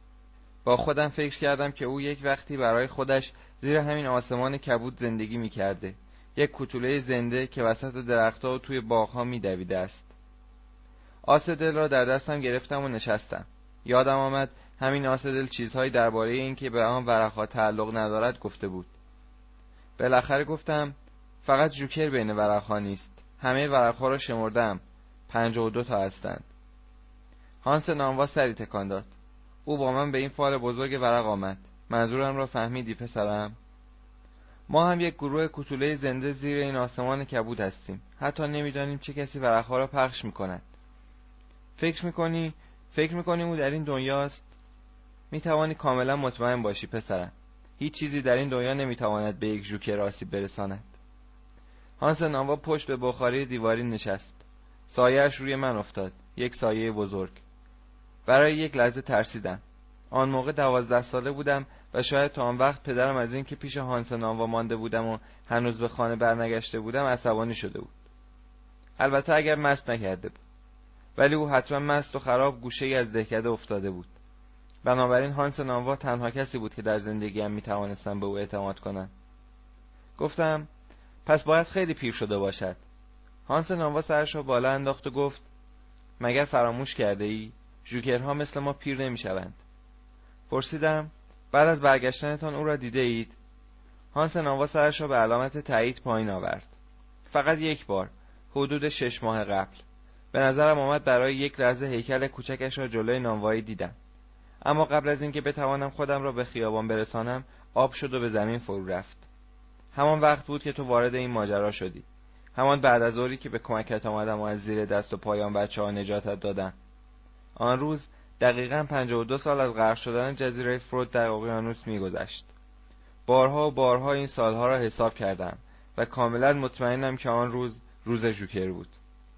با خودم فکر کردم که او یک وقتی برای خودش زیر همین آسمان کبود زندگی می‌کرده، یک کوتوله زنده که وسط درخت‌ها و توی باغ‌ها می‌دویده است. آس دل را در دستم گرفتم و نشستم. یادم آمد همین آس دل چیزهایی درباره این که به آن ورق‌ها تعلق ندارد گفته بود. بالاخره گفتم: فقط جوکر بین ورق‌ها نیست. همه ورق‌ها را شمردم. پنجاه و دو تا هستند. هانس نانوا سری تکان داد. او با من به این فال بزرگ ورق آمد. منظورم را فهمیدی پسرم؟ ما هم یک گروه کوتوله زنده زیر این آسمان کبود هستیم. حتی نمیدانیم چه کسی ورق‌ها را پخش می‌کند. فکر می‌کنی فکر می‌کنی او در این دنیاست؟ می‌توانی کاملا مطمئن باشی پسرم. هیچ چیزی در این دنیا نمی‌تواند به یک جوکر آسیب برساند. هانس نانوا پشت به بخاری دیواری نشست. سایه‌اش روی من افتاد. یک سایه بزرگ. برای یک لحظه ترسیدم. آن موقع دوازده ساله بودم و شاید تا آن وقت پدرم از این که پیش هانس نانوا مانده بودم و هنوز به خانه برنگشته بودم عصبانی شده بود. البته اگر مست نکرده بود. ولی او حتما مست و خراب گوشه‌ای از دهکده افتاده بود. بنابراین هانس نانوا تنها کسی بود که در زندگیم میتوانستم به او اعتماد کنم. گفتم: پس باید خیلی پیر شده باشد. هانس نانوا سرش را بالا انداخت و گفت: مگر فراموش کرده ای؟ جوکرها مثل ما پیر نمیشوند. پرسیدم: بعد از برگشتنتان او را دیده اید؟ هانس نانوا سرش را به علامت تایید پایین آورد. فقط یک بار، حدود شش ماه قبل. به نظرم آمد برای یک لحظه هیکل کوچکش را جلوی نانوایی دیدم. اما قبل از اینکه بتوانم خودم را به خیابان برسانم، آب شد و به زمین فرو رفت. همان وقت بود که تو وارد این ماجرا شدی. همان بعد از ظهری که به کمکت آمدم و از زیر دست و پایان بچه‌ها نجاتت دادم. آن روز دقیقاً پنجاه و دو سال از غرق شدن جزیره فرود در اقیانوس می‌گذشت. بارها و بارها این سالها را حساب کردم و کاملاً مطمئنم که آن روز روز جوکر بود.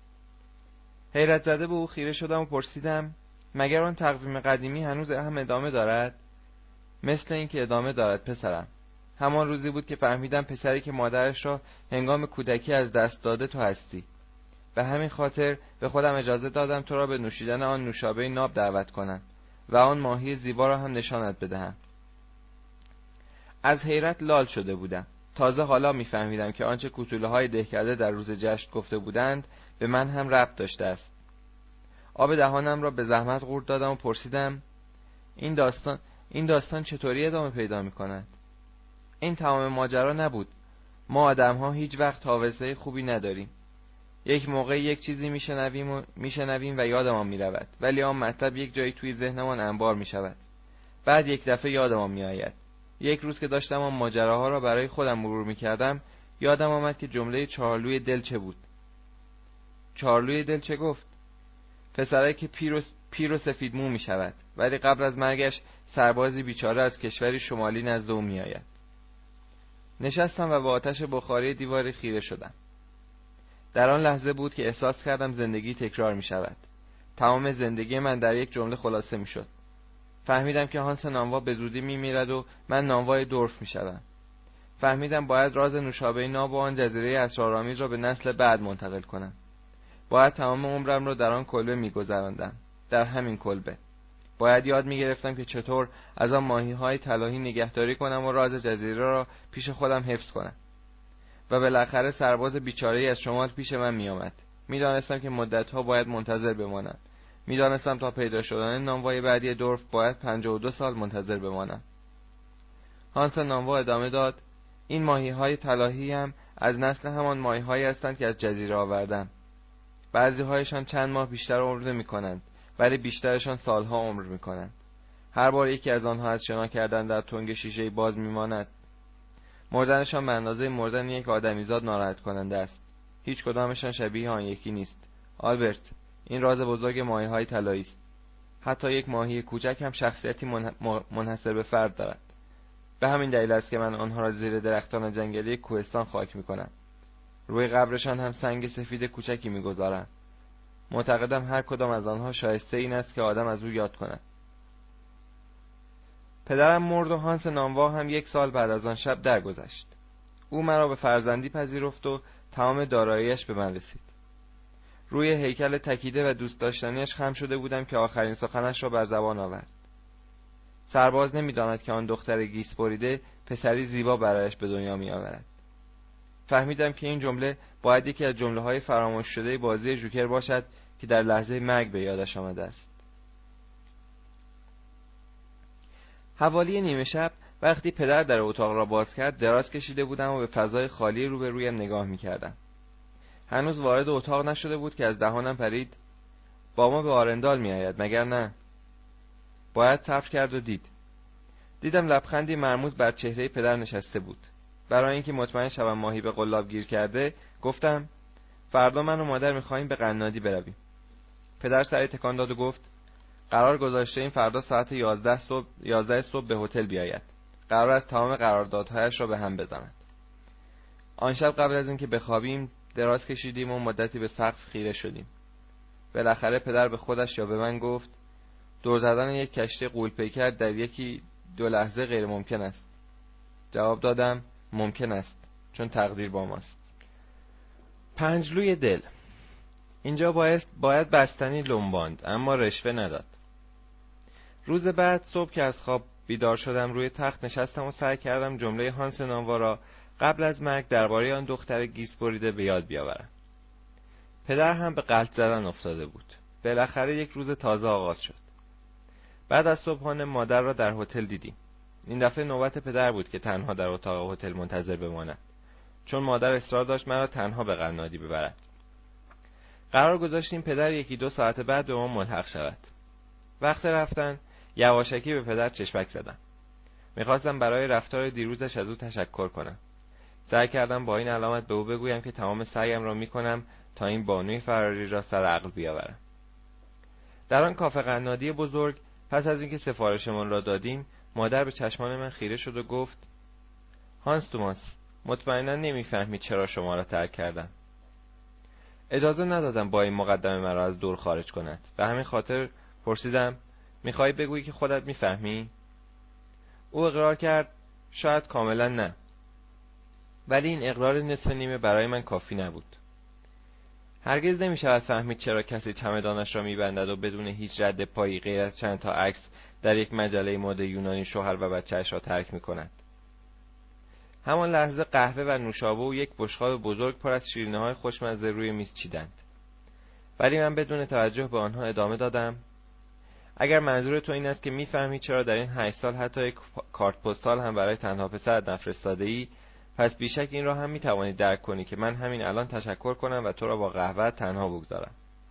حیرت زده به او خیره شدم و پرسیدم: مگر آن تقویم قدیمی هنوز هم ادامه دارد؟ مثل این که ادامه دارد پسرم. همان روزی بود که فهمیدم پسری که مادرش را هنگام کودکی از دست داده تو هستی. به همین خاطر به خودم اجازه دادم تو را به نوشیدن آن نوشابه ناب دعوت کنم و آن ماهی زیبا را هم نشانت بدهم. از حیرت لال شده بودم. تازه حالا میفهمیدم که آنچه کوتوله‌های دهکده در روز جشن گفته بودند به من هم ربط داشته است. آب دهانم را به زحمت قورت دادم و پرسیدم: این داستان این داستان چطوری ادامه پیدا می‌کند؟ این تمام ماجرا نبود. ما آدم‌ها هیچ وقت حافظه خوبی نداریم. یک موقع یک چیزی میشنویم و میشنویم و یادمان میرود، ولی آن مطلب یک جایی توی ذهنمان انبار میشود. بعد یک دفعه یادمان میآید. یک روز که داشتم آن ماجراها را برای خودم مرور میکردم، یادم آمد که جمله چارلوی دل چه بود. چارلوی دل چه گفت؟ پسرک که پیر و, پیر و سفید مو میشود، ولی قبل از مرگش سربازی بیچاره از کشوری شمالی نزد او میآید. نشستم و با آتش بخاری دیواری خیره شدم. در آن لحظه بود که احساس کردم زندگی تکرار می شود. تمام زندگی من در یک جمله خلاصه می شد. فهمیدم که هانس نانوا به زودی می میرد و من نانوای دورف می شدم. فهمیدم باید راز نوشابه ناب و آن جزیره اسرارآمیز را به نسل بعد منتقل کنم. باید تمام عمرم را در آن کلبه می گذراندم. در همین کلبه. باید یاد می گرفتم که چطور از آن ماهی های طلایی نگهداری کنم و راز جزیره را پیش خودم حفظ کنم. و بالاخره سرباز بیچاره‌ای از شمال پیش من می آمد. می دانستم که مدتها باید منتظر بمانم. می دانستم تا پیدا شدن نانوای بعدی دورف باید پنجاه و دو سال منتظر بمانم. هانس نانوا ادامه داد: این ماهی های طلایی هم از نسل همان ماهی هایی هستند که از جزیره آوردم. بعضی هایشان چند ماه بیشتر عمر نمی کنند، ولی بیشترشان سالها عمر می کنند. هر بار یکی از آنها از شنا کردن در تنگ شیشه باز می ماند. مردنشان به اندازه مردن یک آدمیزاد ناراحت کننده است. هیچ کدامشان شبیه آن یکی نیست. آلبرت، این راز بزرگ ماهی‌های طلایی است. حتی یک ماهی کوچک هم شخصیتی منحصر به فرد دارد. به همین دلیل است که من آنها را زیر درختان جنگلی کوهستان خاک می‌کنم. روی قبرشان هم سنگ سفید کوچکی می‌گذارم. معتقدم هر کدام از آنها شایسته این است که آدم از او یاد کند. پدرم مرد و هانس نانوا هم یک سال بعد از آن شب درگذشت. او مرا به فرزندی پذیرفت و تمام داراییش به من رسید. روی هیکل تکیده و دوست داشتنیش خم شده بودم که آخرین سخنش را بر زبان آورد. سرباز نمی‌داند که آن دختر گیس بریده پسری زیبا برایش به دنیا می آورد. فهمیدم که این جمله باید یکی از جمله‌های فراموش شده بازی جوکر باشد که در لحظه مرگ به یادش آمده است. حوالی نیمه شب وقتی پدر در اتاق را باز کرد، دراز کشیده بودم و به فضای خالی روبرویم نگاه می‌کردم. هنوز وارد اتاق نشده بود که از دهانم پرید: با ما به آرندال می‌آید مگر نه؟ باید صبر کرد و دید. دیدم لبخندی مرموز بر چهره پدر نشسته بود. برای اینکه مطمئن شوم ماهی به قلاب گیر کرده، گفتم: فردا من و مادر می‌خواهیم به قنادی برویم. پدر سری تکان داد و گفت: قرار گذاشته این فردا ساعت یازده صبح یازده صبح به هتل بیاید. قرار است تمام قراردادهایش را به هم بزند. آن شب قبل از اینکه بخوابیم دراز کشیدیم و مدتی به سقف خیره شدیم. بالاخره پدر به خودش یا به من گفت: دور زدن یک کشتی غول‌پیکر در یکی دو لحظه غیر ممکن است. جواب دادم: ممکن است، چون تقدیر با ماست. پنجلوی دل. اینجا باید باید بستنی لنباند، اما رشوه نداد. روز بعد صبح که از خواب بیدار شدم روی تخت نشستم و سعی کردم جمله هانس نانوا را قبل از مرگ درباره آن دختر گیس بریده به یاد بیاورم. پدر هم به غلط زدن افتاده بود. بالاخره یک روز تازه آغاز شد. بعد از صبحانه مادر را در هتل دیدیم. این دفعه نوبت پدر بود که تنها در اتاق هتل منتظر بماند، چون مادر اصرار داشت مرا تنها به قنادی ببرد. قرار گذاشتیم پدر یکی دو ساعت بعد به ما ملحق شود. وقت رفتن یواشکی به پدر چشمک زدم. میخواستم برای رفتار دیروزش از او تشکر کنم. سعی کردم با این علامت به او بگویم که تمام سعیم را میکنم تا این بانوی فراری را سر عقل بیاورم. در آن کافه قنادی بزرگ پس از اینکه سفارشمان را دادیم، مادر به چشمان من خیره شد و گفت: هانس توماس، مطمئنا نمیفهمی چرا شما را ترک کردم. اجازه ندادم با این مقدمه مرا از دور خارج کند. به همین خاطر پرسیدم: میخوای بگویی که خودت میفهمی؟ او اقرار کرد: شاید کاملا نه. ولی این اقرار نصف نیمه برای من کافی نبود. هرگز نمیشود فهمید چرا کسی چمدانش را میبندد و بدون هیچ رد پایی غیر از چند تا عکس در یک مجله مد یونانی شوهر و بچه‌اش را ترک میکند. همان لحظه قهوه و نوشابه و یک بشقاب بزرگ پر از شیرینی‌های خوشمزه روی میز چیدند. ولی من بدون توجه به آنها ادامه دادم: اگر منظور تو این است که میفهمی چرا در این هشت سال حتی یک کارت پستال هم برای تنها پسرت نفرستاده‌ای، پس بیشک این را هم میتوانی درک کنی که من همین الان تشکر کنم و تو را با قهوه تنها بگذارم.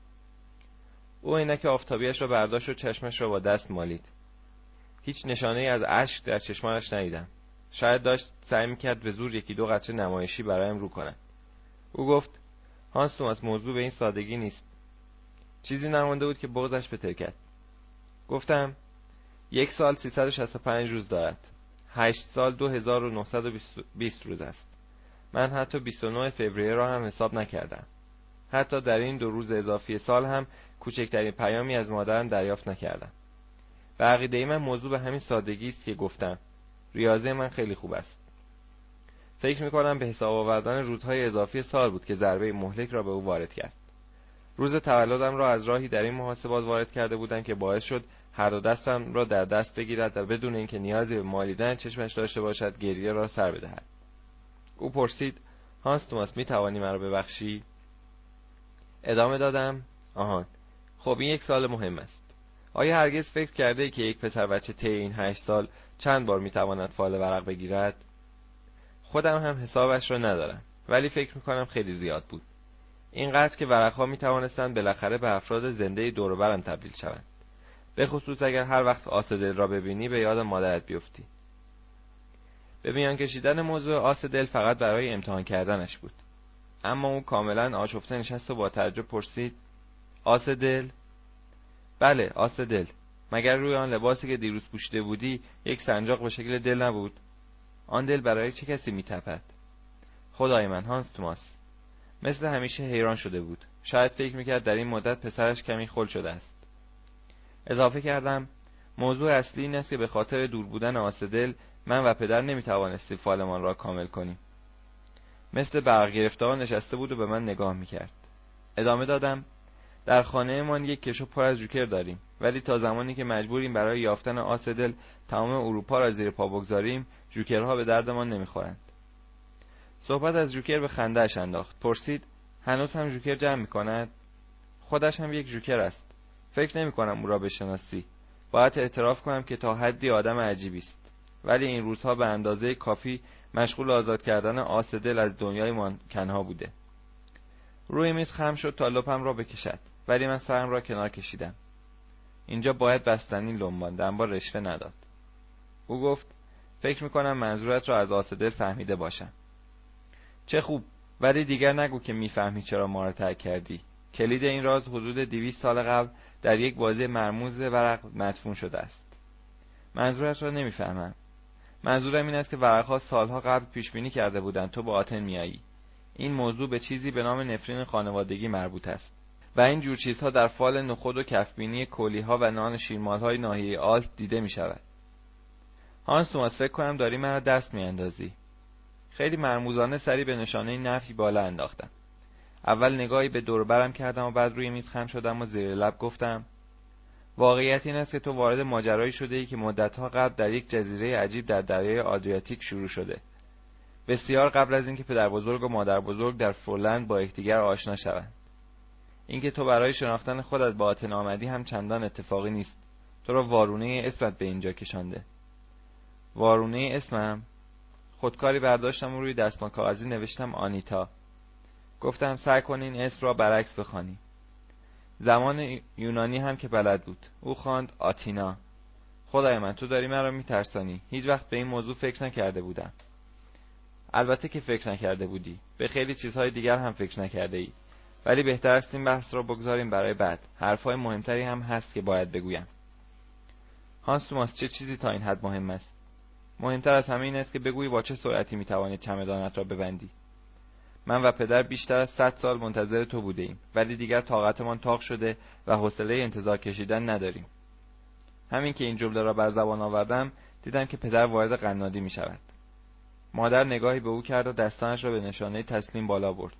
او عینک آفتابیش را برداشت و چشمش را با دست مالید. هیچ نشانه ای از اشک در چشمانش ندیدم. شاید داشت سعی میکرد به زور یکی دو قطره نمایشی برایم رو کند. او گفت: هانس توماس، موضوع به این سادگی نیست. چیزی نمانده بود که بغضش بترکد. گفتم: یک سال سیصد و شصت و پنج روز دارد. هشت سال دو هزار و نهصد و بیست روز است. من حتی بیست و نه فوریه را هم حساب نکردم. حتی در این دو روز اضافی سال هم کوچکترین پیامی از مادرم دریافت نکردم. به عقیده من موضوع به همین سادگی است که گفتم. ریاضی من خیلی خوب است. فکر می‌کنم به حساب آوردن روزهای اضافی سال بود که ضربه مهلک را به او وارد کرد. روز تولدم را از راهی در این محاسبات وارد کرده بودم که باعث شد هر دو دستم را در دست بگیرد و بدون اینکه نیازی به مالیدن چشمش داشته باشد گریه را سر بدهد. او پرسید: هانس توماس، می توانی مرا ببخشی؟ ادامه دادم: آهان. خب این یک سال مهم است. آیا هرگز فکر کرده ای که یک پسر بچه طی این هشت سال چند بار می تواند فال ورق بگیرد؟ خودم هم حسابش را ندارم، ولی فکر می کنم خیلی زیاد بود. اینقدر که ورقها می توانستند بالاخره به افراد زنده دور و برم تبدیل شوند. به خصوص اگر هر وقت آسدل را ببینی به یاد مادرت بیفتی. به میان کشیدن موضوع آسدل فقط برای امتحان کردنش بود. اما او کاملا آشفته نشست و با تعجب پرسید: آسدل؟ بله، آسدل. مگر روی آن لباسی که دیروز پوشیده بودی یک سنجاق به شکل دل نبود؟ آن دل برای چه کسی میتپد؟ خدای من، هانس توماس. مثل همیشه حیران شده بود. شاید فکر میکرد در این مدت پسرش کمی خل شده است. اضافه کردم: موضوع اصلی این است که به خاطر دور بودن آسدل من و پدر نمیتوانستیم فالمان را کامل کنیم. مثل برق گرفته‌ها نشسته بود و به من نگاه میکرد. ادامه دادم: در خانه من یک کشو پر از جوکر داریم، ولی تا زمانی که مجبوریم برای یافتن آسدل تمام اروپا را زیر پا بگذاریم، جوکرها به دردمان نمیخورند. صحبت از جوکر به خنده‌اش انداخت. پرسید: هنوز هم جوکر جمع میکند؟ خودش هم یک جوکر است. فکر نمی کنم او را بشناسی. باید اعتراف کنم که تا حدی آدم عجیبی است. ولی این روزها به اندازه کافی مشغول آزاد کردن آسدل از دنیای مانکنها بوده. روی میز خم شد تا لپم را بکشد، ولی من سرم را کنار کشیدم. اینجا باید بستنی لنباند، اما رشوه نداد. او گفت: فکر می کنم منظورت را از آسدل فهمیده باشم. چه خوب، ولی دیگر نگو که میفهمی چرا ما را ترک کردی. کلید این راز حدود دویست سال قبل در یک بازی مرموز ورق مدفون شده است. منظورش را نمیفهمم. منظورم این است که ورقها سالها قبل پیش بینی کرده بودند تو به آتن میایی. این موضوع به چیزی به نام نفرین خانوادگی مربوط است و این جور چیزها در فال نخود و کفبینی کولیها و نان شیرمالهای ناحیه آلت دیده می شود. هانس توماس، فکر کنم داری من را دست می اندازی. خیلی مرموزانه سری به نشانه نفی بالا انداختم. اول نگاهی به دور برم کردم و بعد روی میز خم شدم و زیر لب گفتم: واقعیت این است که تو وارد ماجرایی شده ای که مدتها قبل در یک جزیره عجیب در دریای آدریاتیک شروع شده. بسیار قبل از اینکه پدر بزرگ و مادر بزرگ در فورلند با یکدیگر آشنا شوند. اینکه تو برای شناختن خودت به آتن آمدی هم چندان اتفاقی نیست. تو را وارونه اسمت به اینجا کشانده. وارونه اسمم؟ خودکاری برداشتم و روی دستمال کاغذی نوشتم آنیتا. گفتم سعی کن این اسم را برعکس بخوانی. زمان یونانی هم که بلد بود. او خواند آتینا. خدای من، تو داری مرا میترسانی. هیچ وقت به این موضوع فکر نکرده بودم. البته که فکر نکرده بودی. به خیلی چیزهای دیگر هم فکر نکرده ای. ولی بهتر است این بحث را بگذاریم برای بعد. حرفهای مهمتری هم هست که باید بگویم. هانس توماس، چه چیزی تا این حد مهم است؟ مهمتر از همه این است که بگویی با چه سرعتی میتوانی چمدانت را ببندی. من و پدر بیشتر از صد سال منتظر تو بوده ایم، ولی دیگر طاقتمان تاق شده و حوصله انتظار کشیدن نداریم. همین که این جمله را بر زبان آوردم دیدم که پدر وارد قنادی می شود. مادر نگاهی به او کرد و دستانش را به نشانه تسلیم بالا برد.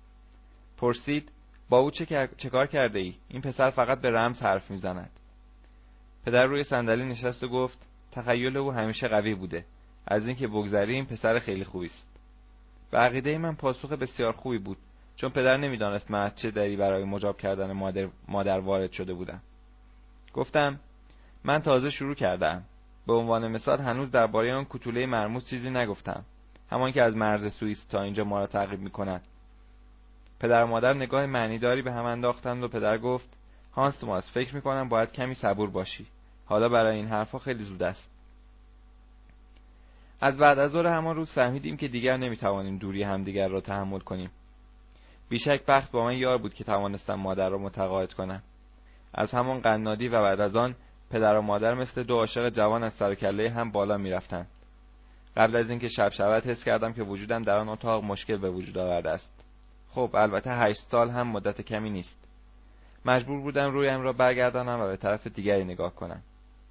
پرسید: با او چه, کر... چه کار کرده ای؟ این پسر فقط به رمز حرف می زند. پدر روی صندلی نشست و گفت: تخیل او همیشه قوی بوده. از اینکه بگذریم پسر خیلی خوبی است. به عقیده من پاسخ بسیار خوبی بود، چون پدر نمیدانست من چه دری برای مجاب کردن مادر, مادر وارد شده بودم. گفتم: من تازه شروع کردم. به عنوان مثال هنوز درباره آن کوتوله مرموز چیزی نگفتم. همان که از مرز سوئیس تا اینجا ما را تعقیب می‌کند. پدر و مادر نگاه معنیداری به هم انداختند و پدر گفت: هانس توماس، فکر می‌کنم باید کمی صبور باشی. حالا برای این حرفا خیلی زود است. از بعد از ظهر همان روز فهمیدیم که دیگر نمی‌توانیم دوری همدیگر را تحمل کنیم. بیشک بخت با من یار بود که توانستم مادر را متقاعد کنم. از همان قنادی و بعد از آن پدر و مادر مثل دو عاشق جوان از سر و کله هم بالا می‌رفتند. قبل از اینکه شب شود حس کردم که وجودم در آن اتاق مشکل به وجود آورده است. خب البته هشت سال هم مدت کمی نیست. مجبور بودم رویم را برگردانم و به طرف دیگری نگاه کنم.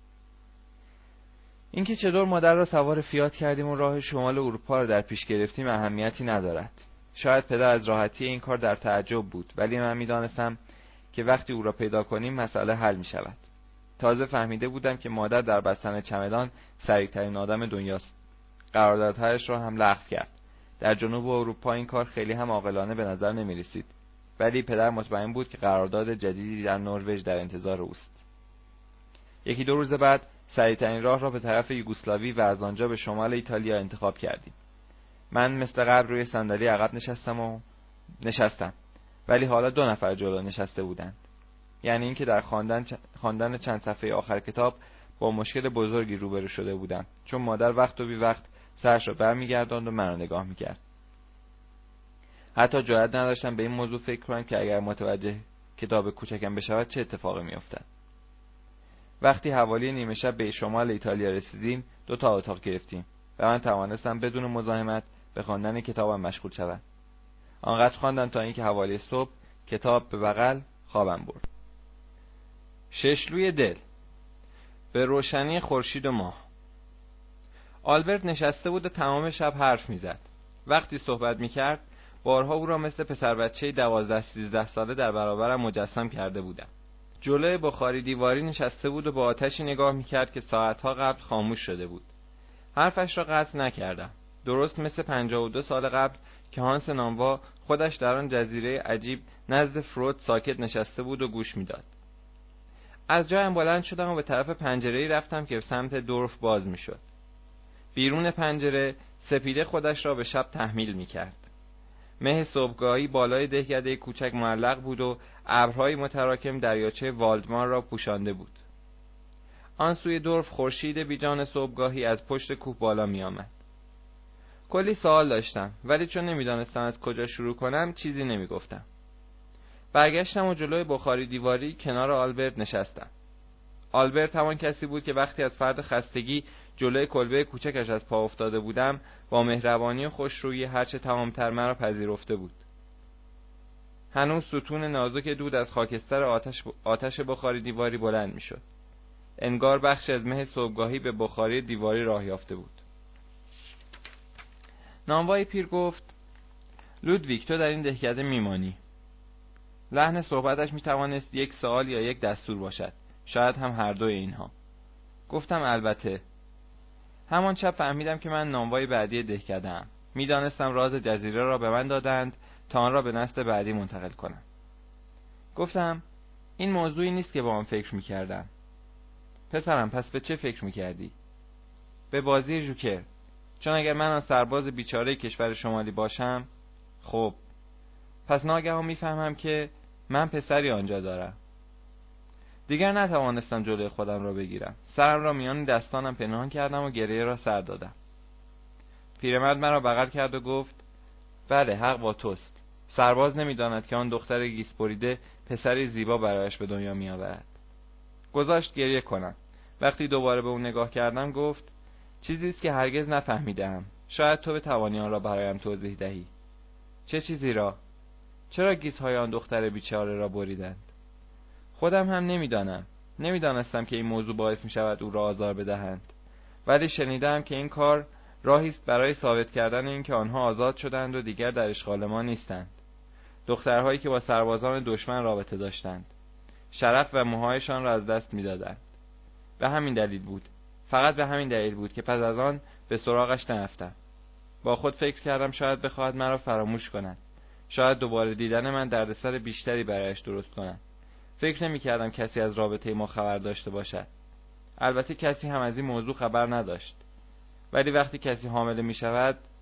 اینکه چطور مادر را سوار فیات کردیم و راه شمال اروپا را در پیش گرفتیم اهمیتی ندارد. شاید پدر از راحتی این کار در تعجب بود، ولی من می‌دانستم که وقتی او را پیدا کنیم مسئله حل می‌شود. تازه فهمیده بودم که مادر در بستن چمدان سریع‌ترین آدم دنیاست. قراردادهایش را هم لغو کرد. در جنوب اروپا این کار خیلی هم عاقلانه به نظر نمی‌رسید، ولی پدر مطمئن بود که قرارداد جدیدی در نروژ در انتظار اوست. یکی دو روز بعد سریع‌ترین راه را به طرف یوگسلاوی و از آنجا به شمال ایتالیا انتخاب کردیم. من مثل قبل روی صندلی عقب نشستم و نشستم، ولی حالا دو نفر جلو نشسته بودند. یعنی اینکه در خواندن خواندن چند صفحه آخر کتاب با مشکل بزرگی روبرو شده بودم، چون مادر وقت و بی وقت سرش را برمیگرداند و من را نگاه میکرد. حتی جرئت نداشتم به این موضوع فکر کنم که اگر متوجه کتاب کوچکم بشود چه اتفاقی میافتد. وقتی حوالی نیمه شب به شمال ایتالیا رسیدیم دو تا اتاق گرفتیم و من توانستم بدون مزاحمت به خواندن کتابم مشغول شدم. آنقدر خواندم تا اینکه حوالی صبح کتاب به بغل خوابم برد. ششلوی دل به روشنی خورشید و ماه. آلبرت نشسته بود و تمام شب حرف میزد. وقتی صحبت میکرد بارها او را مثل پسر بچه دوازده سیزده ساله در برابرم مجسم کرده بودم. جلوی بخاری دیواری نشسته بود و با آتشی نگاه میکرد که ساعتها قبل خاموش شده بود. حرفش را قطع نکردم. درست مثل پنجاه و دو سال قبل که هانس نانوا خودش در آن جزیره عجیب نزد فرود ساکت نشسته بود و گوش میداد. از جایم بلند شدم و به طرف پنجره‌ای رفتم که سمت دورف باز میشد. بیرون پنجره سپیده خودش را به شب تحمیل میکرد. مه صبحگاهی بالای دهکده کوچک معلق بود و ابرهای متراکم دریاچه والدمار را پوشانده بود. آن سوی دورف خورشید بیجان صبحگاهی از پشت کوه بالا می آمد. کلی سوال داشتم، ولی چون نمیدانستم از کجا شروع کنم چیزی نمی گفتم. برگشتم و جلوی بخاری دیواری کنار آلبرت نشستم. آلبرت همان کسی بود که وقتی از فرد خستگی جلوی کلبه کوچکش از پا افتاده بودم با مهربانی و خوشرویی هرچه تمامتر مرا پذیرفته بود. هنوز ستون نازک دود از خاکستر آتش, آتش بخاری دیواری بلند می شد. انگار بخش از مه صبحگاهی به بخاری دیواری راه یافته بود. نانوای پیر گفت: لودویک، تو در این دهکده میمانی. لحن صحبتش می توانست یک سوال یا یک دستور باشد، شاید هم هر دوی اینها. گفتم البته. همان شب فهمیدم که من نانوای بعدی دهکده ام. می دانستم راز جزیره را به من دادند تا آن را به نسل بعدی منتقل کنم. گفتم: این موضوعی نیست که با آن فکر می کردم. پسرم، پس به چه فکر می کردی؟ به بازی ژوکر. چون اگر من آن سرباز بیچاره کشور شمالی باشم، خب پس ناگهان میفهمم که من پسری آنجا دارم. دیگر نتوانستم جلوی خودم را بگیرم. سرم را میان دستانم پنهان کردم و گریه را سر دادم. پیرمرد مرا بغل کرد و گفت: بله، حق با توست. سرباز نمیداند که آن دختر گیس بریده پسری زیبا برایش به دنیا می آورد. گذاشت گریه کنم. وقتی دوباره به اون نگاه کردم گفت: چیزی است که هرگز نفهمیدم. شاید تو بتوانی آن را برایم توضیح دهی. چه چیزی را؟ چرا گیس‌های آن دختر بیچاره را بریدند؟ خودم هم نمیدانم. نمیدانستم که این موضوع باعث می شود او را آزار بدهند. ولی شنیدم که این کار راهی است برای ثابت کردن اینکه آنها آزاد شدند و دیگر در اشغال ما نیستند. دخترهایی که با سربازان دشمن رابطه داشتند، شرف و موهایشان را از دست می‌دادند. به همین دلیل بود. فقط به همین دلیل بود که پس از آن به سراغش نرفتم. با خود فکر کردم شاید بخواهد مرا فراموش کند. شاید دوباره دیدن من دردسر بیشتری برایش درست کند. فکر نمی‌کردم کسی از رابطه ما خبر داشته باشد. البته کسی هم از این موضوع خبر نداشت. ولی وقتی کسی حامله می‌شود،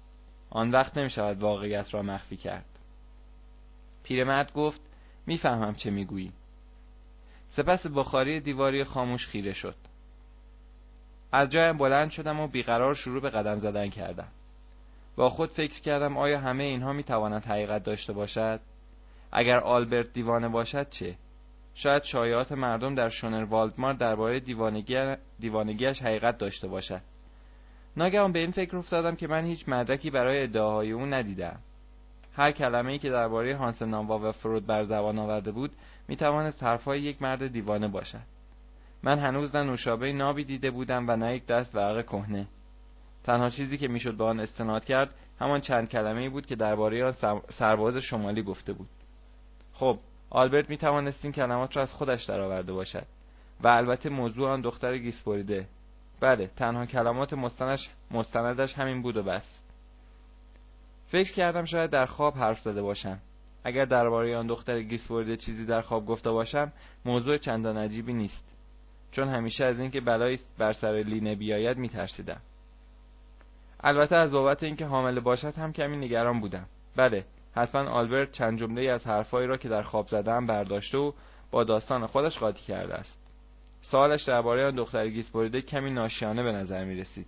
آن وقت نمی شود واقعیت را مخفی کرد. پیرمرد گفت: میفهمم چه میگویی. سپس بخاری دیواری خاموش خیره شد. از جایم بلند شدم و بیقرار شروع به قدم زدن کردم. با خود فکر کردم آیا همه اینها میتواند حقیقت داشته باشد؟ اگر آلبرت دیوانه باشد چه؟ شاید شایعات مردم در شونر والدمار درباره دیوانگی دیوانگیش حقیقت داشته باشد. ناگهان به این فکر افتادم که من هیچ مدرکی برای ادعاهای او ندیدم. هر کلمه‌ای که درباره هانس نانوا و فرود بر زبان آورده بود میتوانست حرفهای یک مرد دیوانه باشد. من هنوز نه نوشابه نابی دیده بودم و نه یک دست ورق کهنه. تنها چیزی که میشد به آن استناد کرد همان چند کلمه‌ای بود که درباره آن سرباز شمالی گفته بود. خب، آلبرت میتوانست این کلمات را از خودش درآورده باشد و البته موضوع آن دختر گیسبریده. بله، تنها کلمات مستندش مستندش همین بود و بس. فکر کردم شاید در خواب حرف زده باشم. اگر درباره آن دختر گیسبریده چیزی در خواب گفته باشم، موضوع چندان عجیبی نیست، چون همیشه از اینکه بلایی بر سر لینه بیاید میترسیدم. البته از بابت اینکه حامله باشد هم کمی نگران بودم. بله، حتما آلبرت چند جمله از حرفایی را که در خواب زدم برداشته و با داستان خودش قاطی کرده است. سوالش درباره آن دختر گیسبریده کمی ناشیانه به نظر می رسید.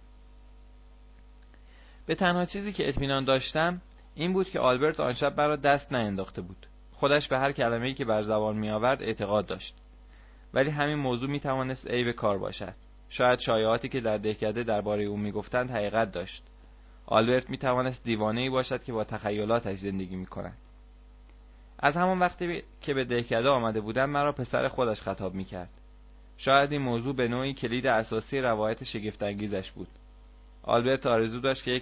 به تنها چیزی که اطمینان داشتم این بود که آلبرت آن شب مرا دست نینداخته بود. خودش به هر کلمه‌ای که بر زبان می آورد اعتقاد داشت. ولی همین موضوع می توانست عیب کار باشد. شاید شایعاتی که در دهکده درباره او می گفتند حقیقت داشت. آلبرت می توانست دیوانه‌ای باشد که با تخیلاتش زندگی می کند. از همان وقتی که به دهکده آمده بودم مرا پسر خودش خطاب می کرد. شاید این موضوع به نوعی کلید اساسی روایت شگفت‌انگیزش بود. آلبرت آرزو داشت که یک